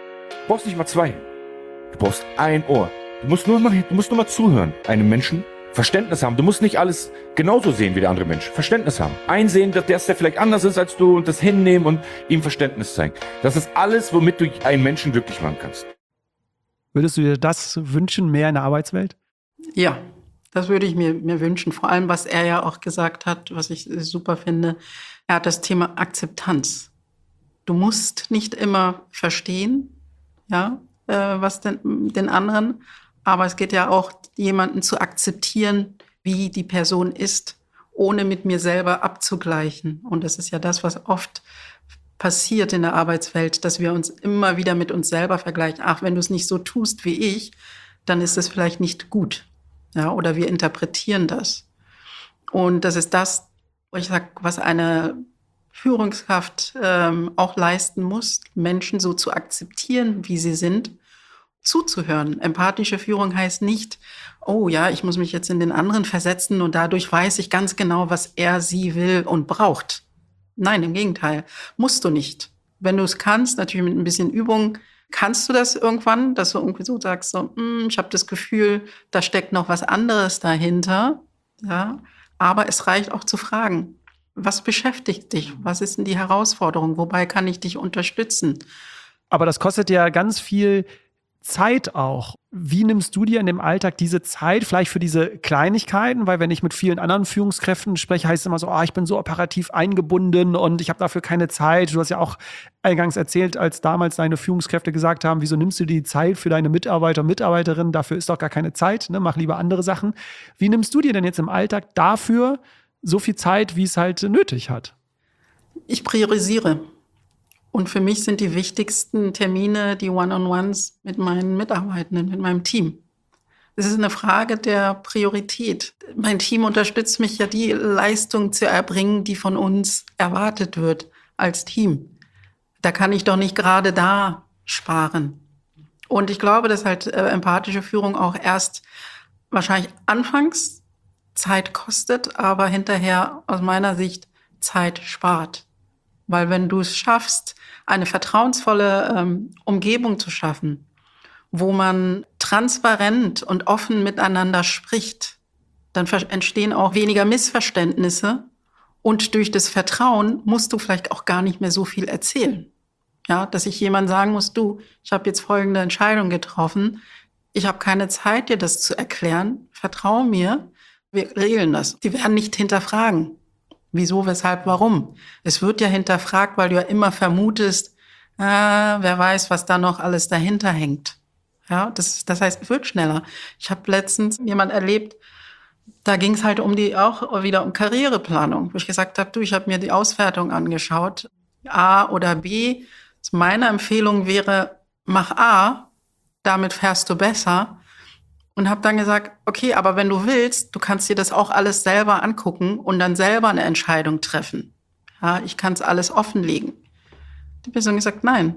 Du brauchst nicht mal zwei. Du brauchst ein Ohr. Du musst nur mal zuhören. Einem Menschen Verständnis haben. Du musst nicht alles genauso sehen wie der andere Mensch. Verständnis haben. Einsehen, dass der vielleicht anders ist als du und das hinnehmen und ihm Verständnis zeigen. Das ist alles, womit du einen Menschen glücklich machen kannst. Würdest du dir das wünschen, mehr in der Arbeitswelt? Ja, das würde ich mir wünschen. Vor allem, was er ja auch gesagt hat, was ich super finde. Er hat das Thema Akzeptanz. Du musst nicht immer verstehen, ja, was den anderen, aber es geht ja auch, jemanden zu akzeptieren, wie die Person ist, ohne mit mir selber abzugleichen. Und das ist ja das, was oft passiert in der Arbeitswelt, dass wir uns immer wieder mit uns selber vergleichen. Ach, wenn du es nicht so tust wie ich, dann ist es vielleicht nicht gut. Ja, oder wir interpretieren das. Und das ist das, wo ich sage, was eine Führungskraft auch leisten muss, Menschen so zu akzeptieren, wie sie sind, zuzuhören. Empathische Führung heißt nicht, oh ja, ich muss mich jetzt in den anderen versetzen und dadurch weiß ich ganz genau, was er, sie will und braucht. Nein, im Gegenteil, musst du nicht. Wenn du es kannst, natürlich mit ein bisschen Übung, kannst du das irgendwann, dass du irgendwie so sagst, so, ich habe das Gefühl, da steckt noch was anderes dahinter. Ja, aber es reicht auch zu fragen. Was beschäftigt dich? Was ist denn die Herausforderung? Wobei kann ich dich unterstützen? Aber das kostet ja ganz viel Zeit auch. Wie nimmst du dir in dem Alltag diese Zeit, vielleicht für diese Kleinigkeiten? Weil wenn ich mit vielen anderen Führungskräften spreche, heißt es immer so, ich bin so operativ eingebunden und ich habe dafür keine Zeit. Du hast ja auch eingangs erzählt, als damals deine Führungskräfte gesagt haben, wieso nimmst du dir die Zeit für deine Mitarbeiter und Mitarbeiterinnen? Dafür ist doch gar keine Zeit, ne? Mach lieber andere Sachen. Wie nimmst du dir denn jetzt im Alltag dafür so viel Zeit, wie es halt nötig hat? Ich priorisiere. Und für mich sind die wichtigsten Termine die One-on-Ones mit meinen Mitarbeitenden, mit meinem Team. Es ist eine Frage der Priorität. Mein Team unterstützt mich ja, die Leistung zu erbringen, die von uns erwartet wird als Team. Da kann ich doch nicht gerade da sparen. Und ich glaube, dass halt empathische Führung auch erst wahrscheinlich anfangs Zeit kostet, aber hinterher aus meiner Sicht Zeit spart. Weil wenn du es schaffst, eine vertrauensvolle Umgebung zu schaffen, wo man transparent und offen miteinander spricht, dann entstehen auch weniger Missverständnisse. Und durch das Vertrauen musst du vielleicht auch gar nicht mehr so viel erzählen. Ja, dass ich jemand sagen muss, du, ich habe jetzt folgende Entscheidung getroffen. Ich habe keine Zeit, dir das zu erklären. Vertrau mir, wir regeln das. Die werden nicht hinterfragen. Wieso, weshalb, warum? Es wird ja hinterfragt, weil du ja immer vermutest, wer weiß, was da noch alles dahinter hängt. Ja, das heißt, es wird schneller. Ich habe letztens jemand erlebt, da ging es halt auch wieder um Karriereplanung, wo ich gesagt habe, du, ich habe mir die Auswertung angeschaut, A oder B. Meine Empfehlung wäre, mach A, damit fährst du besser. Und habe dann gesagt, okay, aber wenn du willst, du kannst dir das auch alles selber angucken und dann selber eine Entscheidung treffen. Ja, ich kann es alles offenlegen. Die Person hat gesagt, nein,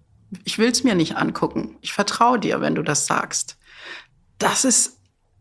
ich will es mir nicht angucken. Ich vertraue dir, wenn du das sagst. Das ist,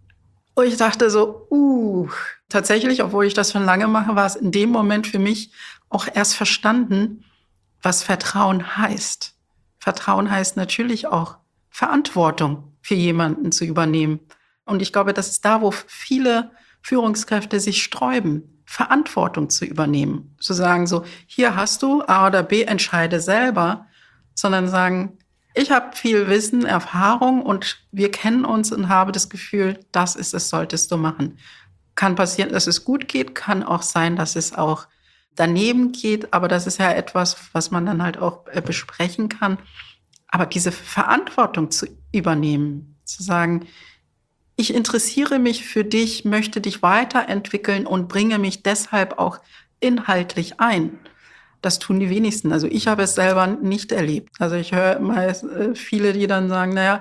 und ich dachte so, tatsächlich, obwohl ich das schon lange mache, war es in dem Moment für mich auch erst verstanden, was Vertrauen heißt. Vertrauen heißt natürlich auch Verantwortung für jemanden zu übernehmen. Und ich glaube, das ist da, wo viele Führungskräfte sich sträuben, Verantwortung zu übernehmen. Zu sagen so, hier hast du A oder B, entscheide selber, sondern sagen, ich habe viel Wissen, Erfahrung und wir kennen uns und habe das Gefühl, das ist es, solltest du machen. Kann passieren, dass es gut geht, kann auch sein, dass es auch daneben geht, aber das ist ja etwas, was man dann halt auch besprechen kann. Aber diese Verantwortung zu übernehmen, zu sagen, ich interessiere mich für dich, möchte dich weiterentwickeln und bringe mich deshalb auch inhaltlich ein. Das tun die wenigsten. Also ich habe es selber nicht erlebt. Also ich höre immer viele, die dann sagen, naja,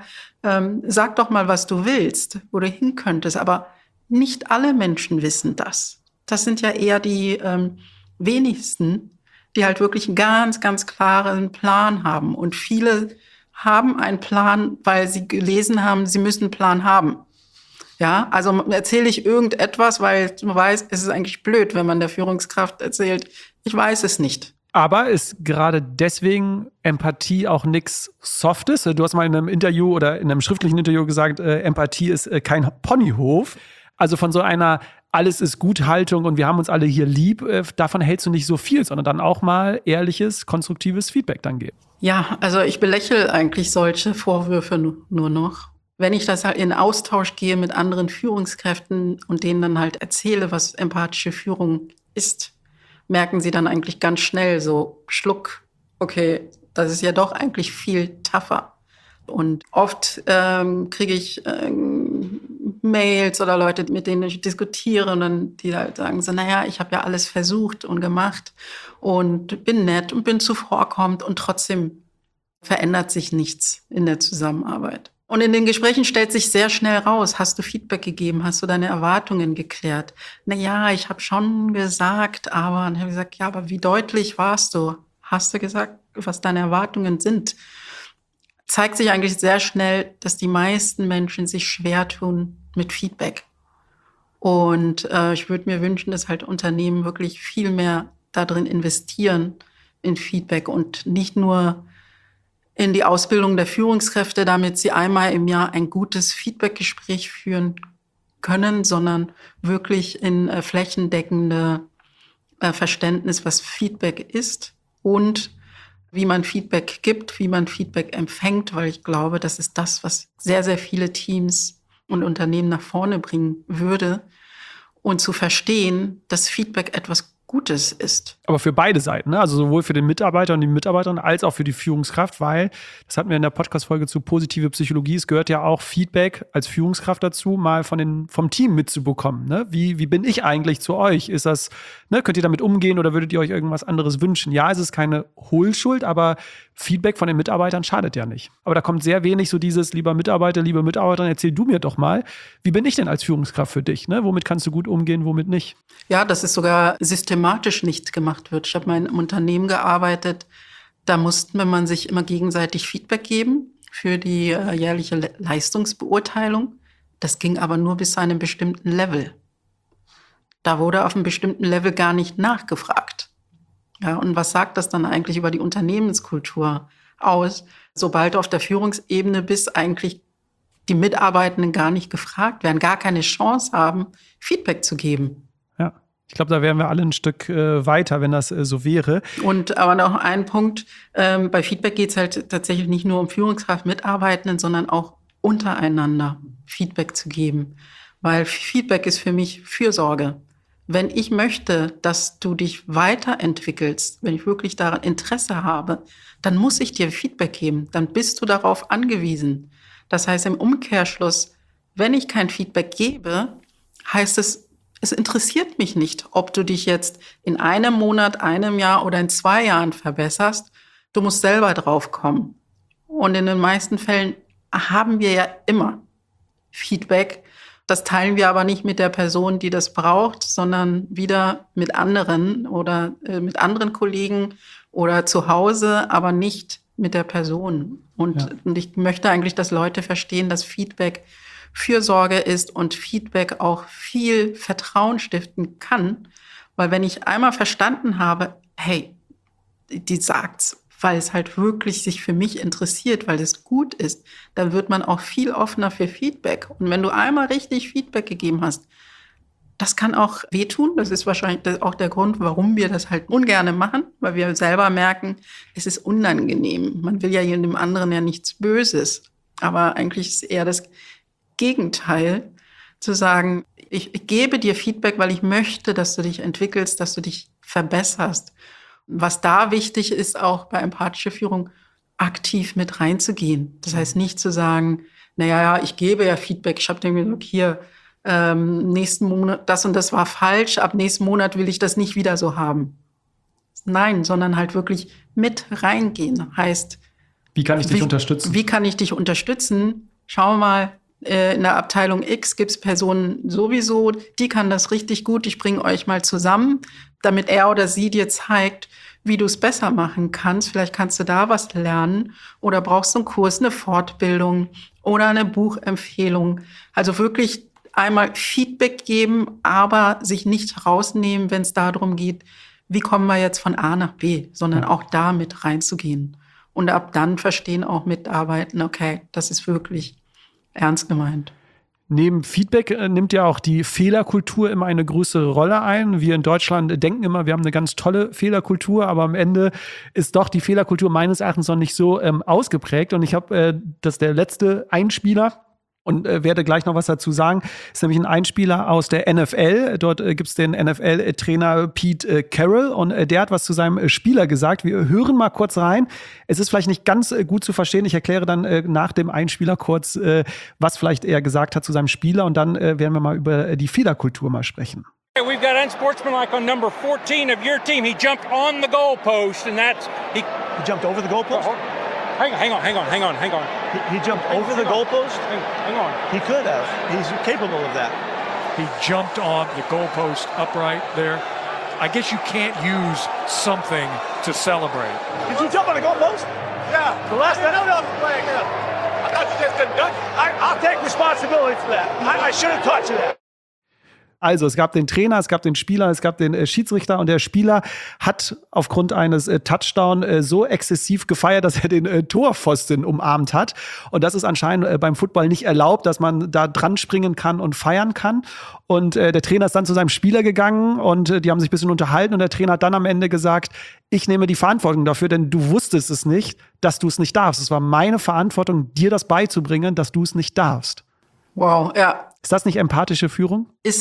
sag doch mal, was du willst, wo du hin könntest. Aber nicht alle Menschen wissen das. Das sind ja eher die wenigsten, die halt wirklich einen ganz, ganz klaren Plan haben. Und viele haben einen Plan, weil sie gelesen haben, sie müssen einen Plan haben. Ja, also erzähle ich irgendetwas, weil man weiß, es ist eigentlich blöd, wenn man der Führungskraft erzählt, ich weiß es nicht. Aber ist gerade deswegen Empathie auch nichts Softes? Du hast mal in einem Interview oder in einem schriftlichen Interview gesagt, Empathie ist kein Ponyhof. Also von so einer alles ist Gut-Haltung und wir haben uns alle hier lieb, davon hältst du nicht so viel, sondern dann auch mal ehrliches, konstruktives Feedback dann geben. Ja, also ich belächle eigentlich solche Vorwürfe nur noch. Wenn ich das halt in Austausch gehe mit anderen Führungskräften und denen dann halt erzähle, was empathische Führung ist, merken sie dann eigentlich ganz schnell so, Schluck, okay, das ist ja doch eigentlich viel tougher. Und oft kriege ich Mails oder Leute, mit denen ich diskutiere und dann die halt sagen so, naja, ich habe ja alles versucht und gemacht und bin nett und bin zuvorkommend und trotzdem verändert sich nichts in der Zusammenarbeit. Und in den Gesprächen stellt sich sehr schnell raus, hast du Feedback gegeben, hast du deine Erwartungen geklärt? Naja, ich habe schon gesagt, aber, und ich habe gesagt, ja, aber wie deutlich warst du? Hast du gesagt, was deine Erwartungen sind? Zeigt sich eigentlich sehr schnell, dass die meisten Menschen sich schwer tun mit Feedback. Und ich würde mir wünschen, dass halt Unternehmen wirklich viel mehr darin investieren in Feedback und nicht nur in die Ausbildung der Führungskräfte, damit sie einmal im Jahr ein gutes Feedbackgespräch führen können, sondern wirklich in flächendeckende Verständnis, was Feedback ist und wie man Feedback gibt, wie man Feedback empfängt, weil ich glaube, das ist das, was sehr, sehr viele Teams und Unternehmen nach vorne bringen würde. Und zu verstehen, dass Feedback etwas Gutes ist. Aber für beide Seiten, ne? Also sowohl für den Mitarbeiter und die Mitarbeiterin als auch für die Führungskraft, weil, das hatten wir in der Podcast-Folge zu positive Psychologie, es gehört ja auch Feedback als Führungskraft dazu, mal vom Team mitzubekommen. Ne? Wie bin ich eigentlich zu euch? Ist das, ne, könnt ihr damit umgehen oder würdet ihr euch irgendwas anderes wünschen? Ja, es ist keine Hohlschuld, aber Feedback von den Mitarbeitern schadet ja nicht. Aber da kommt sehr wenig so dieses, lieber Mitarbeiter, liebe Mitarbeiterin, erzähl du mir doch mal, wie bin ich denn als Führungskraft für dich? Ne? Womit kannst du gut umgehen, womit nicht? Ja, dass es sogar systematisch nicht gemacht wird. Ich habe mal in einem Unternehmen gearbeitet, da musste man sich immer gegenseitig Feedback geben für die jährliche Leistungsbeurteilung. Das ging aber nur bis zu einem bestimmten Level. Da wurde auf einem bestimmten Level gar nicht nachgefragt. Ja, und was sagt das dann eigentlich über die Unternehmenskultur aus? Sobald du auf der Führungsebene bist, eigentlich die Mitarbeitenden gar nicht gefragt werden, gar keine Chance haben, Feedback zu geben. Ja, ich glaube, da wären wir alle ein Stück weiter, wenn das so wäre. Und aber noch ein Punkt, bei Feedback geht es halt tatsächlich nicht nur um Führungskraft, Mitarbeitenden, sondern auch untereinander Feedback zu geben. Weil Feedback ist für mich Fürsorge. Wenn ich möchte, dass du dich weiterentwickelst, wenn ich wirklich daran Interesse habe, dann muss ich dir Feedback geben. Dann bist du darauf angewiesen. Das heißt im Umkehrschluss, wenn ich kein Feedback gebe, heißt es, es interessiert mich nicht, ob du dich jetzt in einem Monat, einem Jahr oder in 2 Jahren verbesserst. Du musst selber drauf kommen. Und in den meisten Fällen haben wir ja immer Feedback. Das teilen wir aber nicht mit der Person, die das braucht, sondern wieder mit anderen oder mit anderen Kollegen oder zu Hause, aber nicht mit der Person. Und ich möchte eigentlich, dass Leute verstehen, dass Feedback Fürsorge ist und Feedback auch viel Vertrauen stiften kann. Weil wenn ich einmal verstanden habe, hey, die sagt's, weil es halt wirklich sich für mich interessiert, weil es gut ist, dann wird man auch viel offener für Feedback. Und wenn du einmal richtig Feedback gegeben hast, das kann auch wehtun. Das ist wahrscheinlich auch der Grund, warum wir das halt ungerne machen, weil wir selber merken, es ist unangenehm. Man will ja dem anderen ja nichts Böses. Aber eigentlich ist eher das Gegenteil, zu sagen, ich gebe dir Feedback, weil ich möchte, dass du dich entwickelst, dass du dich verbesserst. Was da wichtig ist, auch bei empathischer Führung, aktiv mit reinzugehen. Das heißt nicht zu sagen, naja, ich gebe ja Feedback. Ich habe dir gesagt, hier, nächsten Monat, das und das war falsch, ab nächsten Monat will ich das nicht wieder so haben. Nein, sondern halt wirklich mit reingehen. Heißt, wie kann ich dich unterstützen? Wie kann ich dich unterstützen? Schau mal, in der Abteilung X gibt's Personen sowieso, die kann das richtig gut. Ich bringe euch mal zusammen, damit er oder sie dir zeigt, wie du es besser machen kannst. Vielleicht kannst du da was lernen oder brauchst du einen Kurs, eine Fortbildung oder eine Buchempfehlung. Also wirklich einmal Feedback geben, aber sich nicht rausnehmen, wenn es darum geht, wie kommen wir jetzt von A nach B, sondern auch da mit reinzugehen. Und ab dann verstehen auch Mitarbeiter, okay, das ist wirklich ernst gemeint. Neben Feedback nimmt ja auch die Fehlerkultur immer eine größere Rolle ein. Wir in Deutschland denken immer, wir haben eine ganz tolle Fehlerkultur, aber am Ende ist doch die Fehlerkultur meines Erachtens noch nicht so ausgeprägt. Und ich habe, das ist der letzte Einspieler, und werde gleich noch was dazu sagen. Ist nämlich ein Einspieler aus der NFL. Dort gibt's den NFL-Trainer Pete Carroll und der hat was zu seinem Spieler gesagt. Wir hören mal kurz rein. Es ist vielleicht nicht ganz gut zu verstehen. Ich erkläre dann nach dem Einspieler kurz, was vielleicht er gesagt hat zu seinem Spieler. Und dann werden wir mal über die Fehlerkultur mal sprechen. We've got unsportsmanlike on number 14 of your team. He jumped on the goalpost, and that's he jumped over the goalpost. Hang on. He jumped over the goalpost? Hang on. He could have. He's capable of that. He jumped on the goalpost upright there. I guess you can't use something to celebrate. Did you jump on the goalpost? Yeah. The last time? No, playing. That's just a duck. I'll take responsibility for that. I should have taught you that. Also es gab den Trainer, es gab den Spieler, es gab den Schiedsrichter und der Spieler hat aufgrund eines Touchdown so exzessiv gefeiert, dass er den Torpfosten umarmt hat. Und das ist anscheinend beim Football nicht erlaubt, dass man da dran springen kann und feiern kann. Und der Trainer ist dann zu seinem Spieler gegangen und die haben sich ein bisschen unterhalten und der Trainer hat dann am Ende gesagt, ich nehme die Verantwortung dafür, denn du wusstest es nicht, dass du es nicht darfst. Es war meine Verantwortung, dir das beizubringen, dass du es nicht darfst. Wow, ja. Ist das nicht empathische Führung? Es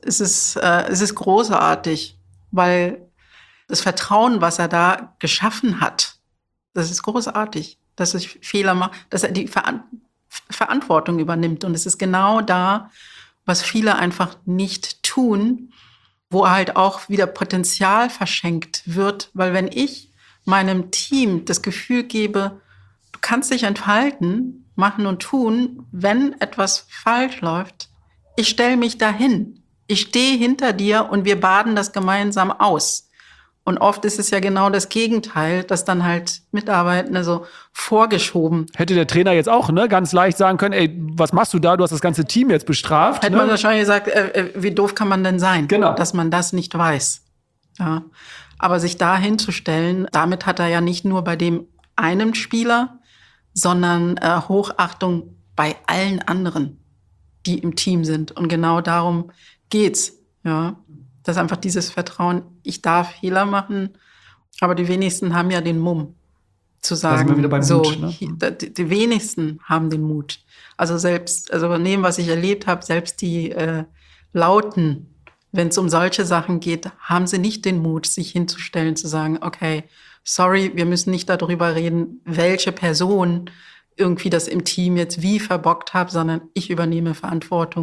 ist großartig, weil das Vertrauen, was er da geschaffen hat, das ist großartig, dass er Fehler macht, dass er die Verantwortung übernimmt. Und es ist genau da, was viele einfach nicht tun, wo halt auch wieder Potenzial verschenkt wird. Weil wenn ich meinem Team das Gefühl gebe, du kannst dich entfalten, machen und tun, wenn etwas falsch läuft, ich stelle mich dahin. Ich stehe hinter dir und wir baden das gemeinsam aus. Und oft ist es ja genau das Gegenteil, dass dann halt Mitarbeitende so vorgeschoben. Hätte der Trainer jetzt auch ganz leicht sagen können, ey, was machst du da? Du hast das ganze Team jetzt bestraft. Hätte man wahrscheinlich gesagt, wie doof kann man denn sein, genau, dass man das nicht weiß. Ja. Aber sich da hinzustellen, damit hat er ja nicht nur bei dem einen Spieler, sondern Hochachtung bei allen anderen, die im Team sind. Und genau darum geht's. Ja. Das ist einfach dieses Vertrauen, ich darf Fehler machen, aber die wenigsten haben ja den Mumm zu sagen, da sind wir wieder beim so, Mut, ne? Die wenigsten haben den Mut. Also neben was ich erlebt habe, selbst die Lauten, wenn es um solche Sachen geht, haben sie nicht den Mut, sich hinzustellen, zu sagen, okay, sorry, wir müssen nicht darüber reden, welche Person irgendwie das im Team jetzt wie verbockt hat, sondern ich übernehme Verantwortung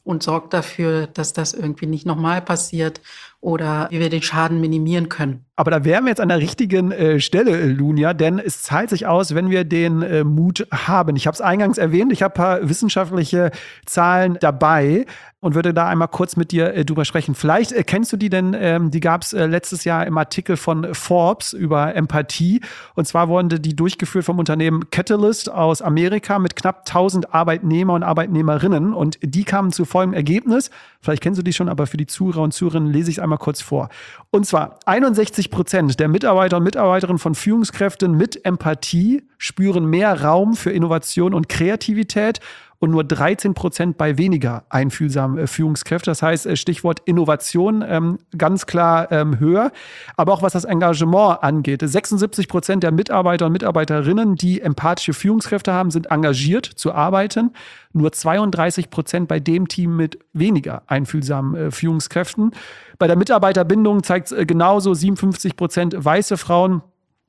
und sorgt dafür, dass das irgendwie nicht nochmal passiert oder wie wir den Schaden minimieren können. Aber da wären wir jetzt an der richtigen Stelle, Lunia, denn es zahlt sich aus, wenn wir den Mut haben. Ich habe es eingangs erwähnt, ich habe ein paar wissenschaftliche Zahlen dabei und würde da einmal kurz mit dir drüber sprechen. Vielleicht kennst du die, denn die gab es letztes Jahr im Artikel von Forbes über Empathie. Und zwar wurden die durchgeführt vom Unternehmen Catalyst aus Amerika mit knapp 1000 Arbeitnehmer und Arbeitnehmerinnen. Und die kamen zu folgendem Ergebnis. Vielleicht kennst du die schon, aber für die Zuhörer und Zuhörerinnen lese ich es einmal kurz vor. Und zwar 61% der Mitarbeiter und Mitarbeiterinnen von Führungskräften mit Empathie spüren mehr Raum für Innovation und Kreativität und nur 13% bei weniger einfühlsamen Führungskräften. Das heißt, Stichwort Innovation ganz klar höher. Aber auch was das Engagement angeht. 76% der Mitarbeiter und Mitarbeiterinnen, die empathische Führungskräfte haben, sind engagiert zu arbeiten. Nur 32% bei dem Team mit weniger einfühlsamen Führungskräften. Bei der Mitarbeiterbindung zeigt es genauso 57% weiße Frauen,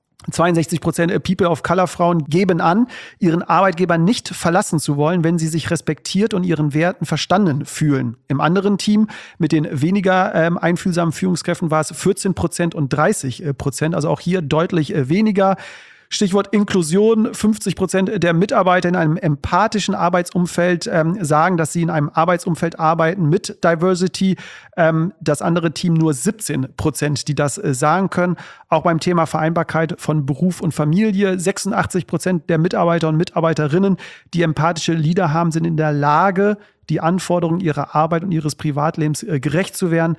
62% People of Color Frauen geben an, ihren Arbeitgeber nicht verlassen zu wollen, wenn sie sich respektiert und ihren Werten verstanden fühlen. Im anderen Team mit den weniger einfühlsamen Führungskräften war es 14% und 30%, also auch hier deutlich weniger. Stichwort Inklusion. 50% der Mitarbeiter in einem empathischen Arbeitsumfeld sagen, dass sie in einem Arbeitsumfeld arbeiten mit Diversity. Das andere Team nur 17%, die das sagen können. Auch beim Thema Vereinbarkeit von Beruf und Familie. 86% der Mitarbeiter und Mitarbeiterinnen, die empathische Leader haben, sind in der Lage, die Anforderungen ihrer Arbeit und ihres Privatlebens gerecht zu werden.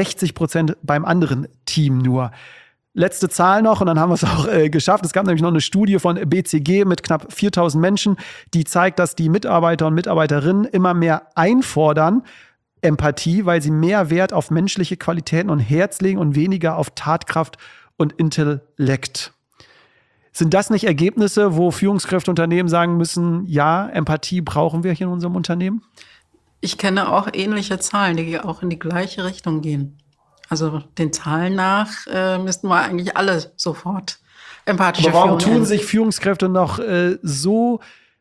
60% beim anderen Team nur. Letzte Zahl noch und dann haben wir es auch geschafft. Es gab nämlich noch eine Studie von BCG mit knapp 4000 Menschen, die zeigt, dass die Mitarbeiter und Mitarbeiterinnen immer mehr einfordern, Empathie, weil sie mehr Wert auf menschliche Qualitäten und Herz legen und weniger auf Tatkraft und Intellekt. Sind das nicht Ergebnisse, wo Führungskräfte Unternehmen sagen müssen, ja, Empathie brauchen wir hier in unserem Unternehmen? Ich kenne auch ähnliche Zahlen, die auch in die gleiche Richtung gehen. Also den Zahlen nach müssten wir eigentlich alle sofort empathische Führung. Aber warum Führung tun sich Führungskräfte noch so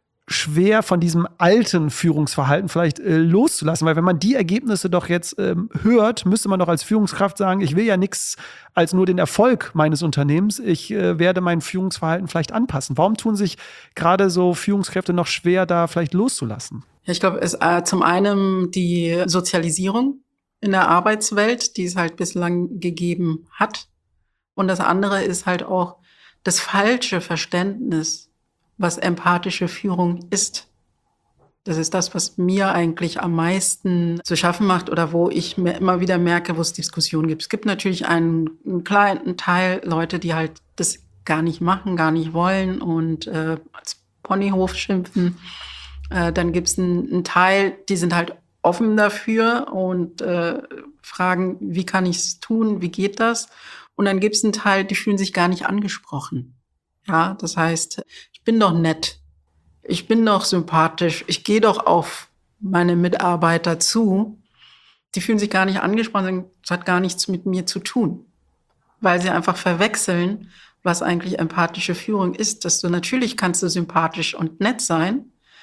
schwer von diesem alten Führungsverhalten vielleicht loszulassen? Weil wenn man die Ergebnisse doch jetzt hört, müsste man doch als Führungskraft sagen, ich will ja nichts als nur den Erfolg meines Unternehmens. Ich werde mein Führungsverhalten vielleicht anpassen. Warum tun sich gerade so Führungskräfte noch schwer, da vielleicht loszulassen? Ja, ich glaube, es ist zum einen die Sozialisierung in der Arbeitswelt, die es halt bislang gegeben hat. Und das andere ist halt auch das falsche Verständnis, was empathische Führung ist. Das ist das, was mir eigentlich am meisten zu schaffen macht oder wo ich mir immer wieder merke, wo es Diskussionen gibt. Es gibt natürlich einen kleinen Teil Leute, die halt das gar nicht machen, gar nicht wollen und als Ponyhof schimpfen. Dann gibt es einen Teil, die sind halt offen dafür und fragen, wie kann ich es tun, wie geht das? Und dann gibt es einen Teil, die fühlen sich gar nicht angesprochen. Ja, das heißt, ich bin doch nett, ich bin doch sympathisch, ich gehe doch auf meine Mitarbeiter zu. Die fühlen sich gar nicht angesprochen, das hat gar nichts mit mir zu tun, weil sie einfach verwechseln, was eigentlich empathische Führung ist. Dass du natürlich kannst du sympathisch und nett sein.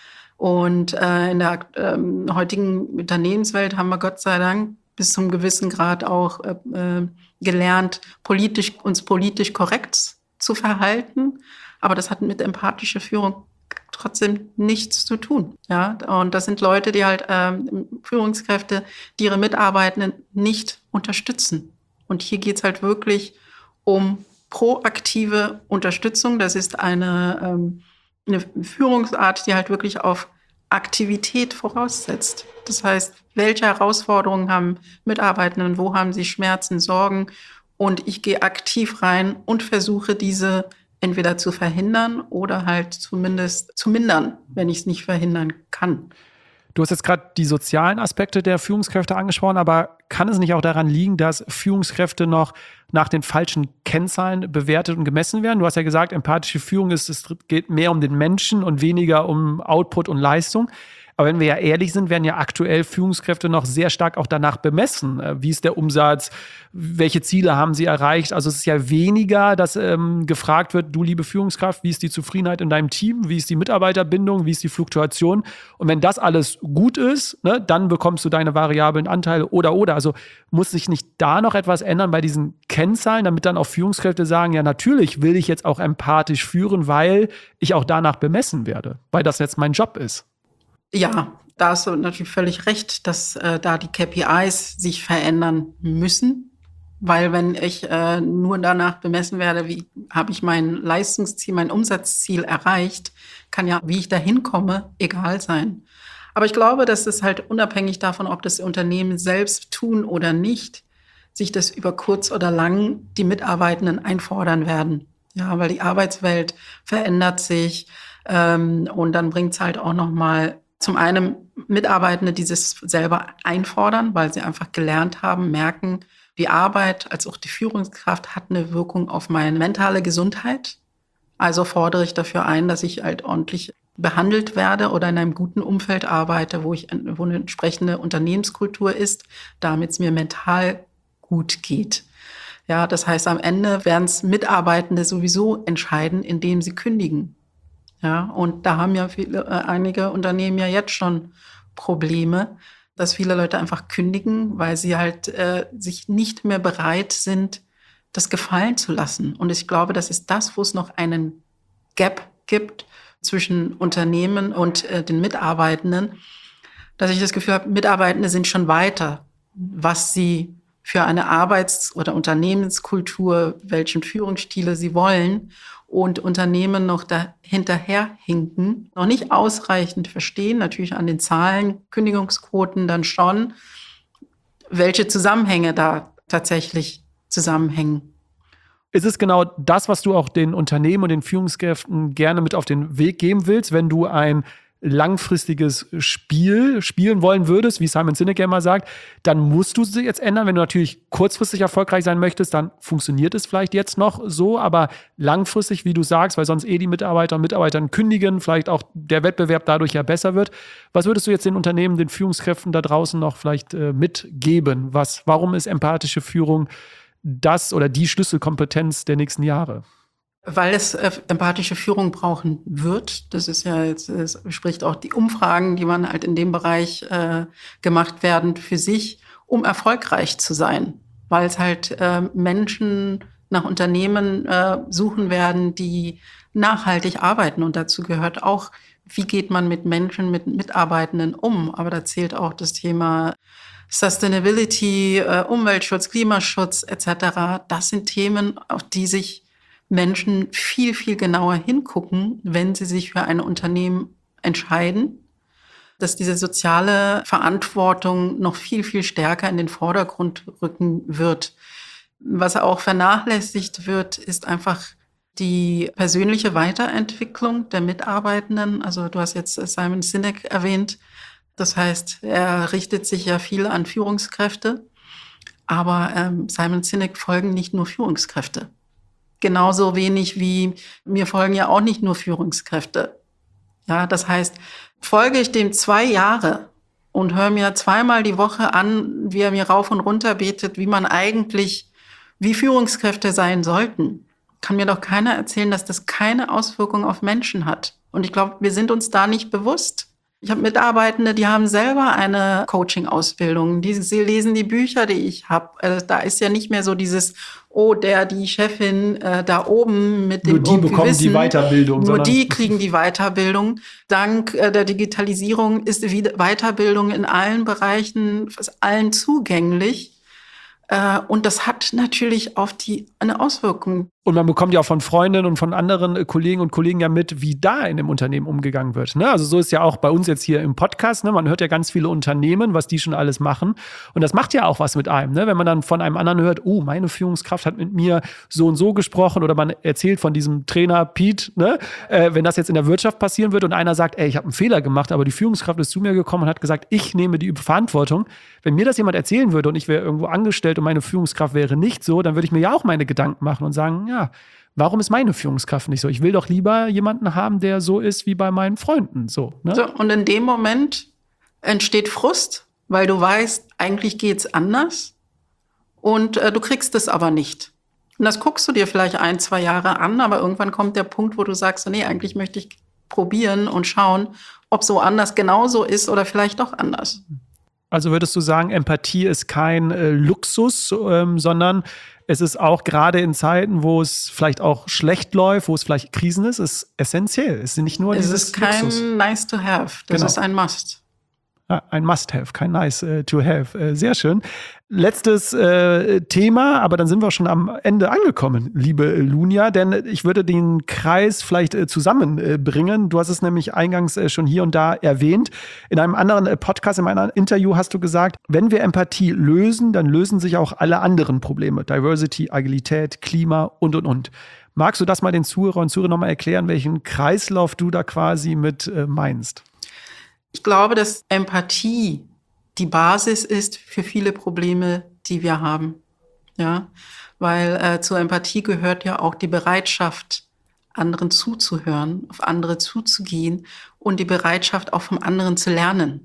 Und in der heutigen Unternehmenswelt haben wir Gott sei Dank bis zum gewissen Grad auch gelernt, uns politisch korrekt zu verhalten. Aber das hat mit empathischer Führung trotzdem nichts zu tun. Ja? Und das sind Leute, die halt Führungskräfte, die ihre Mitarbeitenden nicht unterstützen. Und hier geht's halt wirklich um proaktive Unterstützung. Das ist eine Führungsart, die halt wirklich auf Aktivität voraussetzt. Das heißt, welche Herausforderungen haben Mitarbeitenden, wo haben sie Schmerzen, Sorgen? Und ich gehe aktiv rein und versuche, diese entweder zu verhindern oder halt zumindest zu mindern, wenn ich es nicht verhindern kann. Du hast jetzt gerade die sozialen Aspekte der Führungskräfte angesprochen, aber kann es nicht auch daran liegen, dass Führungskräfte noch nach den falschen Kennzahlen bewertet und gemessen werden? Du hast ja gesagt, empathische Führung es geht mehr um den Menschen und weniger um Output und Leistung. Aber wenn wir ja ehrlich sind, werden ja aktuell Führungskräfte noch sehr stark auch danach bemessen. Wie ist der Umsatz? Welche Ziele haben sie erreicht? Also es ist ja weniger, dass gefragt wird, du liebe Führungskraft, wie ist die Zufriedenheit in deinem Team? Wie ist die Mitarbeiterbindung? Wie ist die Fluktuation? Und wenn das alles gut ist, ne, dann bekommst du deine variablen Anteile oder. Also muss sich nicht da noch etwas ändern bei diesen Kennzahlen, damit dann auch Führungskräfte sagen, ja natürlich will ich jetzt auch empathisch führen, weil ich auch danach bemessen werde, weil das jetzt mein Job ist. Ja, da hast du natürlich völlig recht, dass da die KPIs sich verändern müssen. Weil wenn ich nur danach bemessen werde, wie habe ich mein Leistungsziel, mein Umsatzziel erreicht, kann ja, wie ich da hinkomme, egal sein. Aber ich glaube, dass es halt unabhängig davon, ob das Unternehmen selbst tun oder nicht, sich das über kurz oder lang die Mitarbeitenden einfordern werden. Ja, weil die Arbeitswelt verändert sich und dann bringt es halt auch nochmal zum einen Mitarbeitende, die das selber einfordern, weil sie einfach gelernt haben, merken, die Arbeit als auch die Führungskraft hat eine Wirkung auf meine mentale Gesundheit. Also fordere ich dafür ein, dass ich halt ordentlich behandelt werde oder in einem guten Umfeld arbeite, wo eine entsprechende Unternehmenskultur ist, damit es mir mental gut geht. Ja, das heißt, am Ende werden es Mitarbeitende sowieso entscheiden, indem sie kündigen. Ja, und da haben ja einige Unternehmen ja jetzt schon Probleme, dass viele Leute einfach kündigen, weil sie halt sich nicht mehr bereit sind, das gefallen zu lassen. Und ich glaube, das ist das, wo es noch einen Gap gibt zwischen Unternehmen und den Mitarbeitenden, dass ich das Gefühl habe, Mitarbeitende sind schon weiter, was sie für eine Arbeits- oder Unternehmenskultur, welchen Führungsstile sie wollen und Unternehmen noch hinterherhinken, noch nicht ausreichend verstehen, natürlich an den Zahlen, Kündigungsquoten dann schon, welche Zusammenhänge da tatsächlich zusammenhängen. Ist es genau das, was du auch den Unternehmen und den Führungskräften gerne mit auf den Weg geben willst, wenn du ein langfristiges Spiel spielen wollen würdest, wie Simon Sinek ja immer sagt, dann musst du sie jetzt ändern. Wenn du natürlich kurzfristig erfolgreich sein möchtest, dann funktioniert es vielleicht jetzt noch so, aber langfristig, wie du sagst, weil sonst die Mitarbeiter und Mitarbeiterinnen kündigen, vielleicht auch der Wettbewerb dadurch ja besser wird. Was würdest du jetzt den Unternehmen, den Führungskräften da draußen noch vielleicht mitgeben? Warum ist empathische Führung das oder die Schlüsselkompetenz der nächsten Jahre? Weil es empathische Führung brauchen wird. Das ist ja jetzt, es spricht auch die Umfragen, die man halt in dem Bereich gemacht werden für sich, um erfolgreich zu sein. Weil es halt Menschen nach Unternehmen suchen werden, die nachhaltig arbeiten. Und dazu gehört auch, wie geht man mit Menschen, mit Mitarbeitenden um. Aber da zählt auch das Thema Sustainability, Umweltschutz, Klimaschutz etc. Das sind Themen, auf die sich Menschen viel, viel genauer hingucken, wenn sie sich für ein Unternehmen entscheiden, dass diese soziale Verantwortung noch viel, viel stärker in den Vordergrund rücken wird. Was auch vernachlässigt wird, ist einfach die persönliche Weiterentwicklung der Mitarbeitenden. Also du hast jetzt Simon Sinek erwähnt. Das heißt, er richtet sich ja viel an Führungskräfte, aber Simon Sinek folgen nicht nur Führungskräfte. Genauso wenig wie mir folgen ja auch nicht nur Führungskräfte. Ja, das heißt, folge ich dem 2 Jahre und höre mir 2-mal die Woche an, wie er mir rauf und runter betet, wie Führungskräfte sein sollten, kann mir doch keiner erzählen, dass das keine Auswirkung auf Menschen hat. Und ich glaube, wir sind uns da nicht bewusst. Ich habe Mitarbeitende, die haben selber eine Coaching-Ausbildung. Die lesen die Bücher, die ich habe. Da ist ja nicht mehr so dieses, die Chefin da oben mit dem Nur die bekommen Wissen, die Weiterbildung. Nur die kriegen die Weiterbildung. Dank der Digitalisierung ist die Weiterbildung in allen Bereichen, fast allen zugänglich. Und das hat natürlich eine Auswirkung. Und man bekommt ja auch von Freundinnen und von anderen Kollegen und Kollegen ja mit, wie da in dem Unternehmen umgegangen wird. Ne? Also so ist ja auch bei uns jetzt hier im Podcast. Ne? Man hört ja ganz viele Unternehmen, was die schon alles machen. Und das macht ja auch was mit einem. Ne? Wenn man dann von einem anderen hört, meine Führungskraft hat mit mir so und so gesprochen, oder man erzählt von diesem Trainer Pete, ne? Wenn das jetzt in der Wirtschaft passieren wird und einer sagt, ich habe einen Fehler gemacht, aber die Führungskraft ist zu mir gekommen und hat gesagt, ich nehme die Verantwortung. Wenn mir das jemand erzählen würde und ich wäre irgendwo angestellt und meine Führungskraft wäre nicht so, dann würde ich mir ja auch meine Gedanken machen und sagen, ja, warum ist meine Führungskraft nicht so? Ich will doch lieber jemanden haben, der so ist wie bei meinen Freunden. So, ne? So, und in dem Moment entsteht Frust, weil du weißt, eigentlich geht's anders und du kriegst es aber nicht. Und das guckst du dir vielleicht 1-2 Jahre an, aber irgendwann kommt der Punkt, wo du sagst, nee, eigentlich möchte ich probieren und schauen, ob so anders genauso ist oder vielleicht doch anders. Also würdest du sagen, Empathie ist kein Luxus, sondern es ist auch gerade in Zeiten, wo es vielleicht auch schlecht läuft, wo es vielleicht Krisen ist essentiell. Es ist nicht nur Es dieses ist kein Luxus. nice to have, das Genau. ist ein Must. Ja, ein Must-Have, kein Nice to have. Sehr schön. Letztes Thema, aber dann sind wir schon am Ende angekommen, liebe Lunia, denn ich würde den Kreis vielleicht zusammenbringen. Du hast es nämlich eingangs schon hier und da erwähnt. In einem anderen Podcast, in einem Interview hast du gesagt, wenn wir Empathie lösen, dann lösen sich auch alle anderen Probleme. Diversity, Agilität, Klima und. Magst du das mal den Zuhörer und Zuhörern nochmal erklären, welchen Kreislauf du da quasi mit meinst? Ich glaube, dass Empathie die Basis ist für viele Probleme, die wir haben. Ja, weil zur Empathie gehört ja auch die Bereitschaft, anderen zuzuhören, auf andere zuzugehen und die Bereitschaft, auch vom anderen zu lernen.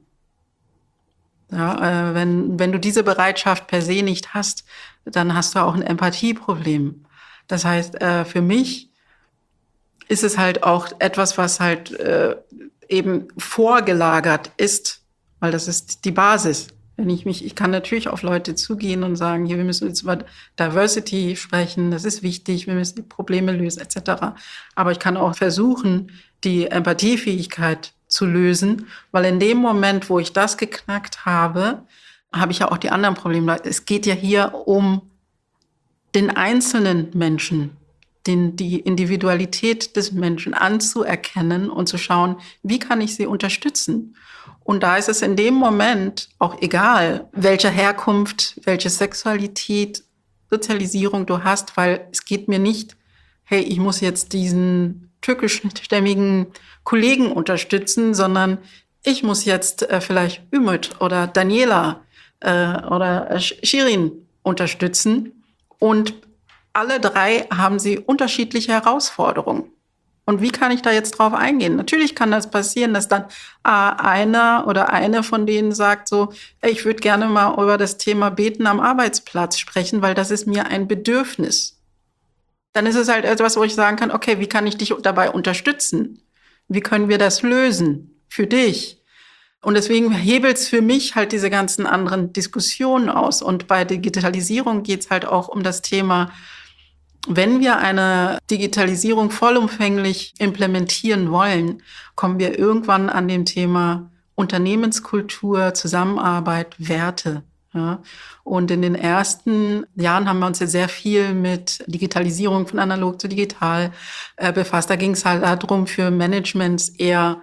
Ja, wenn du diese Bereitschaft per se nicht hast, dann hast du auch ein Empathieproblem. Das heißt, für mich ist es halt auch etwas, was halt eben vorgelagert ist, weil das ist die Basis. Ich kann natürlich auf Leute zugehen und sagen, hier, wir müssen jetzt über Diversity sprechen, das ist wichtig, wir müssen die Probleme lösen, etc. Aber ich kann auch versuchen, die Empathiefähigkeit zu lösen, weil in dem Moment, wo ich das geknackt habe, habe ich ja auch die anderen Probleme. Es geht ja hier um den einzelnen Menschen, die Individualität des Menschen anzuerkennen und zu schauen, wie kann ich sie unterstützen? Und da ist es in dem Moment auch egal, welche Herkunft, welche Sexualität, Sozialisierung du hast, weil es geht mir nicht, hey, ich muss jetzt diesen türkischstämmigen Kollegen unterstützen, sondern ich muss jetzt vielleicht Ümit oder Daniela oder Shirin unterstützen. Und alle drei haben sie unterschiedliche Herausforderungen. Und wie kann ich da jetzt drauf eingehen? Natürlich kann das passieren, dass dann einer oder eine von denen sagt so, ich würde gerne mal über das Thema Beten am Arbeitsplatz sprechen, weil das ist mir ein Bedürfnis. Dann ist es halt etwas, wo ich sagen kann, okay, wie kann ich dich dabei unterstützen? Wie können wir das lösen für dich? Und deswegen hebelt es für mich halt diese ganzen anderen Diskussionen aus. Und bei Digitalisierung geht es halt auch um das Thema, wenn wir eine Digitalisierung vollumfänglich implementieren wollen, kommen wir irgendwann an dem Thema Unternehmenskultur, Zusammenarbeit, Werte. Ja. Und in den ersten Jahren haben wir uns ja sehr viel mit Digitalisierung von analog zu digital befasst. Da ging es halt darum, für Managements eher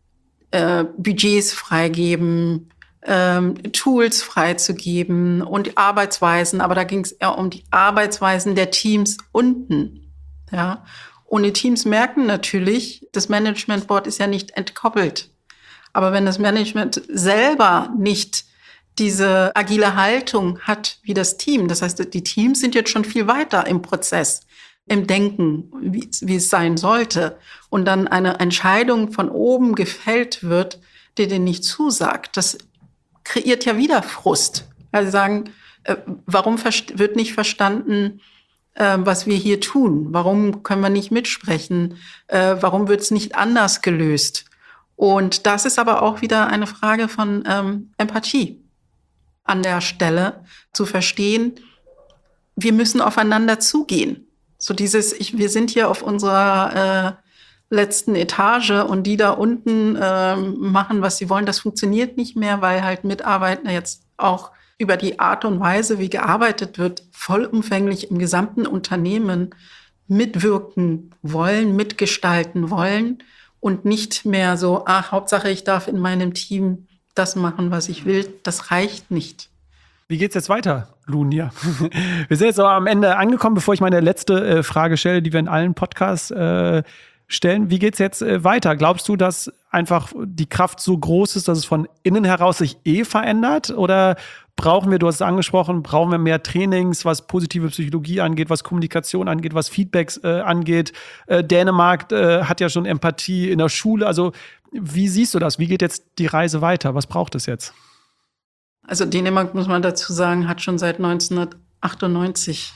Budgets freigeben, Tools freizugeben und die Arbeitsweisen, aber da ging es eher um die Arbeitsweisen der Teams unten. Ja. Und die Teams merken natürlich, das Management Board ist ja nicht entkoppelt. Aber wenn das Management selber nicht diese agile Haltung hat wie das Team, das heißt, die Teams sind jetzt schon viel weiter im Prozess, im Denken, wie es sein sollte, und dann eine Entscheidung von oben gefällt wird, die denen nicht zusagt, das kreiert ja wieder Frust. Also sagen, warum wird nicht verstanden, was wir hier tun? Warum können wir nicht mitsprechen? Warum wird es nicht anders gelöst? Und das ist aber auch wieder eine Frage von Empathie an der Stelle, zu verstehen, wir müssen aufeinander zugehen. So dieses, wir sind hier auf unserer letzten Etage und die da unten machen, was sie wollen. Das funktioniert nicht mehr, weil halt Mitarbeiter jetzt auch über die Art und Weise, wie gearbeitet wird, vollumfänglich im gesamten Unternehmen mitwirken wollen, mitgestalten wollen und nicht mehr so, Hauptsache ich darf in meinem Team das machen, was ich will. Das reicht nicht. Wie geht's jetzt weiter, Lunia? Wir sind jetzt aber am Ende angekommen, bevor ich meine letzte Frage stelle, die wir in allen Podcasts stellen. Wie geht's jetzt weiter? Glaubst du, dass einfach die Kraft so groß ist, dass es von innen heraus sich verändert? Oder brauchen wir, du hast es angesprochen, brauchen wir mehr Trainings, was positive Psychologie angeht, was Kommunikation angeht, was Feedbacks angeht. Dänemark hat ja schon Empathie in der Schule. Also wie siehst du das? Wie geht jetzt die Reise weiter? Was braucht es jetzt? Also Dänemark, muss man dazu sagen, hat schon seit 1998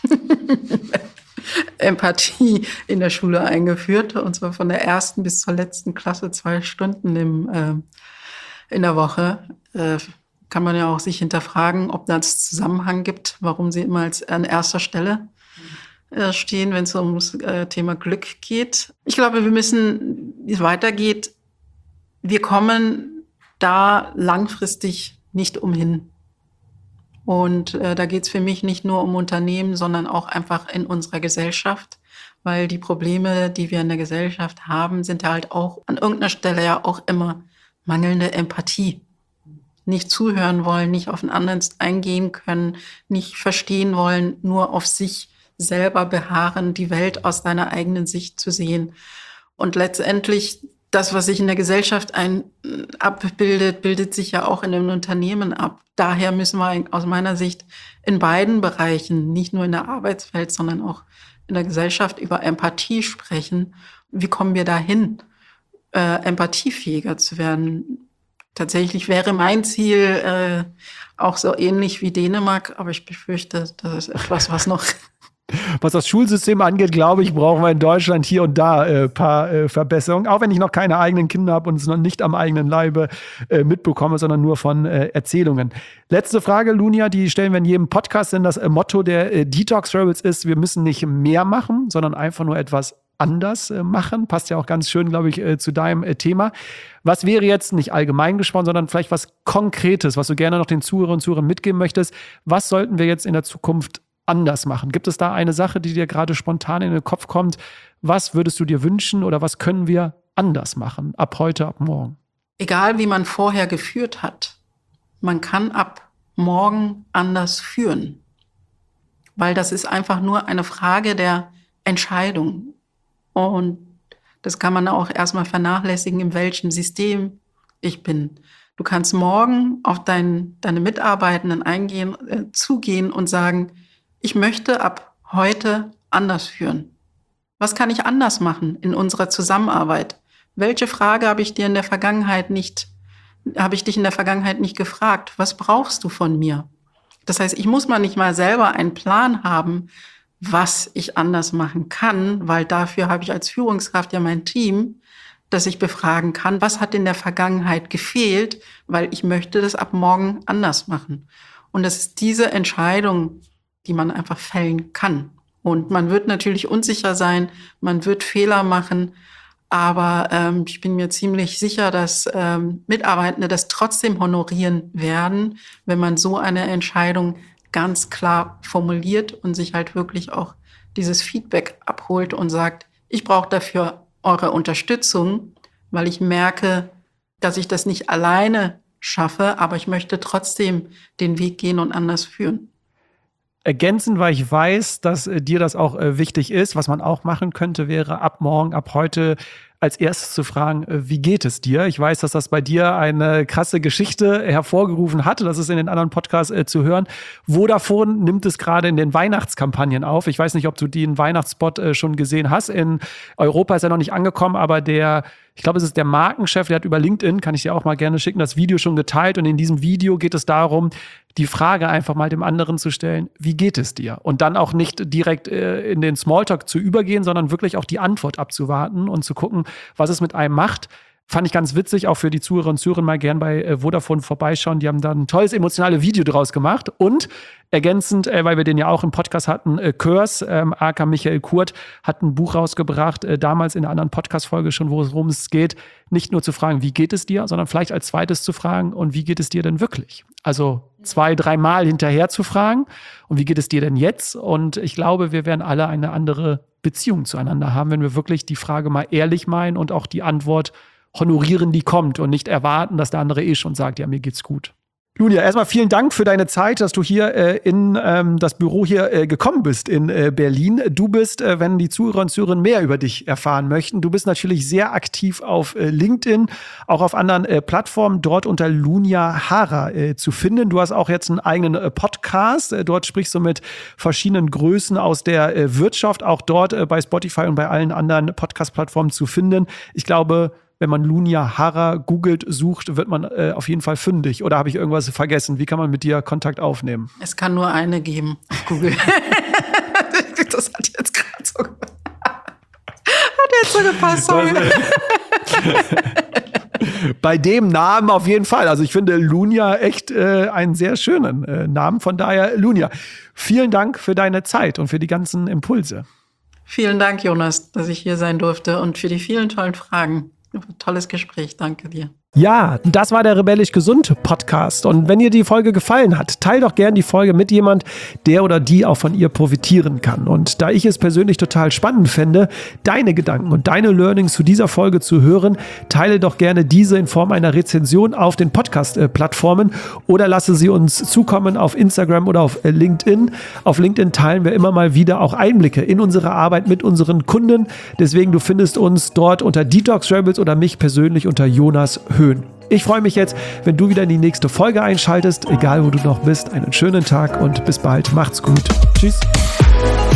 Empathie in der Schule eingeführt. Und zwar von der ersten bis zur letzten Klasse 2 Stunden in der Woche. Kann man ja auch sich hinterfragen, ob da einen Zusammenhang gibt, warum sie immer an erster Stelle stehen, wenn es ums Thema Glück geht. Ich glaube, wir müssen, wie es weitergeht, wir kommen da langfristig nicht umhin. Und da geht es für mich nicht nur um Unternehmen, sondern auch einfach in unserer Gesellschaft, weil die Probleme, die wir in der Gesellschaft haben, sind ja halt auch an irgendeiner Stelle ja auch immer mangelnde Empathie. Nicht zuhören wollen, nicht auf den anderen eingehen können, nicht verstehen wollen, nur auf sich selber beharren, die Welt aus deiner eigenen Sicht zu sehen. Und letztendlich das, was sich in der Gesellschaft abbildet, bildet sich ja auch in den Unternehmen ab. Daher müssen wir aus meiner Sicht in beiden Bereichen, nicht nur in der Arbeitswelt, sondern auch in der Gesellschaft über Empathie sprechen. Wie kommen wir dahin, empathiefähiger zu werden? Tatsächlich wäre mein Ziel auch so ähnlich wie Dänemark, aber ich befürchte, das ist etwas, was noch... Was das Schulsystem angeht, glaube ich, brauchen wir in Deutschland hier und da ein paar Verbesserungen. Auch wenn ich noch keine eigenen Kinder habe und es noch nicht am eigenen Leibe mitbekomme, sondern nur von Erzählungen. Letzte Frage, Lunia, die stellen wir in jedem Podcast, denn das Motto der Detox Rebels ist, wir müssen nicht mehr machen, sondern einfach nur etwas anders machen. Passt ja auch ganz schön, glaube ich, zu deinem Thema. Was wäre jetzt, nicht allgemein gesprochen, sondern vielleicht was Konkretes, was du gerne noch den Zuhörerinnen und Zuhörern mitgeben möchtest? Was sollten wir jetzt in der Zukunft anders machen? Gibt es da eine Sache, die dir gerade spontan in den Kopf kommt? Was würdest du dir wünschen oder was können wir anders machen? Ab heute, ab morgen? Egal, wie man vorher geführt hat, man kann ab morgen anders führen. Weil das ist einfach nur eine Frage der Entscheidung. Und das kann man auch erstmal vernachlässigen, in welchem System ich bin. Du kannst morgen auf deine Mitarbeitenden zugehen und sagen, ich möchte ab heute anders führen. Was kann ich anders machen in unserer Zusammenarbeit? Welche Frage habe ich dich in der Vergangenheit nicht gefragt? Was brauchst du von mir? Das heißt, ich muss mal nicht mal selber einen Plan haben, was ich anders machen kann, weil dafür habe ich als Führungskraft ja mein Team, das ich befragen kann, was hat in der Vergangenheit gefehlt, weil ich möchte das ab morgen anders machen. Und das ist diese Entscheidung, die man einfach fällen kann. Und man wird natürlich unsicher sein, man wird Fehler machen, aber ich bin mir ziemlich sicher, dass Mitarbeitende das trotzdem honorieren werden, wenn man so eine Entscheidung ganz klar formuliert und sich halt wirklich auch dieses Feedback abholt und sagt, ich brauche dafür eure Unterstützung, weil ich merke, dass ich das nicht alleine schaffe, aber ich möchte trotzdem den Weg gehen und anders führen. Ergänzend, weil ich weiß, dass dir das auch wichtig ist, was man auch machen könnte, wäre ab morgen, ab heute als erstes zu fragen, wie geht es dir? Ich weiß, dass das bei dir eine krasse Geschichte hervorgerufen hatte. Das ist in den anderen Podcasts zu hören. Vodafone nimmt es gerade in den Weihnachtskampagnen auf. Ich weiß nicht, ob du den Weihnachtsspot schon gesehen hast. In Europa ist er noch nicht angekommen, aber ich glaube, es ist der Markenchef, der hat über LinkedIn, kann ich dir auch mal gerne schicken, das Video schon geteilt. Und in diesem Video geht es darum, die Frage einfach mal dem anderen zu stellen, wie geht es dir? Und dann auch nicht direkt in den Smalltalk zu übergehen, sondern wirklich auch die Antwort abzuwarten und zu gucken, was es mit einem macht. Fand ich ganz witzig, auch für die Zuhörerinnen und Zuhörer mal gern bei Vodafone vorbeischauen. Die haben da ein tolles, emotionales Video draus gemacht. Und ergänzend, weil wir den ja auch im Podcast hatten, Curse, aka Michael Kurt, hat ein Buch rausgebracht, damals in einer anderen Podcast-Folge schon, worum es geht, nicht nur zu fragen, wie geht es dir, sondern vielleicht als zweites zu fragen, und wie geht es dir denn wirklich? Also 2-3 Mal hinterher zu fragen, und wie geht es dir denn jetzt? Und ich glaube, wir werden alle eine andere Beziehung zueinander haben, wenn wir wirklich die Frage mal ehrlich meinen und auch die Antwort honorieren, die kommt, und nicht erwarten, dass der andere schon sagt, ja, mir geht's gut. Lunia, erstmal vielen Dank für deine Zeit, dass du hier in das Büro hier gekommen bist in Berlin. Du bist, wenn die Zuhörer und Zuhörerinnen mehr über dich erfahren möchten, du bist natürlich sehr aktiv auf LinkedIn, auch auf anderen Plattformen, dort unter Lunia Hara zu finden. Du hast auch jetzt einen eigenen Podcast. Dort sprichst du mit verschiedenen Größen aus der Wirtschaft, auch dort bei Spotify und bei allen anderen Podcast-Plattformen zu finden. Ich glaube, wenn man Lunia Hara googelt, sucht, wird man auf jeden Fall fündig. Oder habe ich irgendwas vergessen? Wie kann man mit dir Kontakt aufnehmen? Es kann nur eine geben auf Google. Das hat jetzt gerade so gepasst. Sorry. Bei dem Namen auf jeden Fall. Also ich finde Lunia echt einen sehr schönen Namen. Von daher, Lunia, vielen Dank für deine Zeit und für die ganzen Impulse. Vielen Dank, Jonas, dass ich hier sein durfte und für die vielen tollen Fragen. Tolles Gespräch, danke dir. Ja, das war der Rebellisch Gesund Podcast. Und wenn dir die Folge gefallen hat, teil doch gern die Folge mit jemand, der oder die auch von ihr profitieren kann. Und da ich es persönlich total spannend fände, deine Gedanken und deine Learnings zu dieser Folge zu hören, teile doch gerne diese in Form einer Rezension auf den Podcast-Plattformen oder lasse sie uns zukommen auf Instagram oder auf LinkedIn. Auf LinkedIn teilen wir immer mal wieder auch Einblicke in unsere Arbeit mit unseren Kunden. Deswegen, du findest uns dort unter Detox Rebels oder mich persönlich unter Jonas Höhn. Ich freue mich jetzt, wenn du wieder in die nächste Folge einschaltest, egal wo du noch bist. Einen schönen Tag und bis bald. Macht's gut. Tschüss.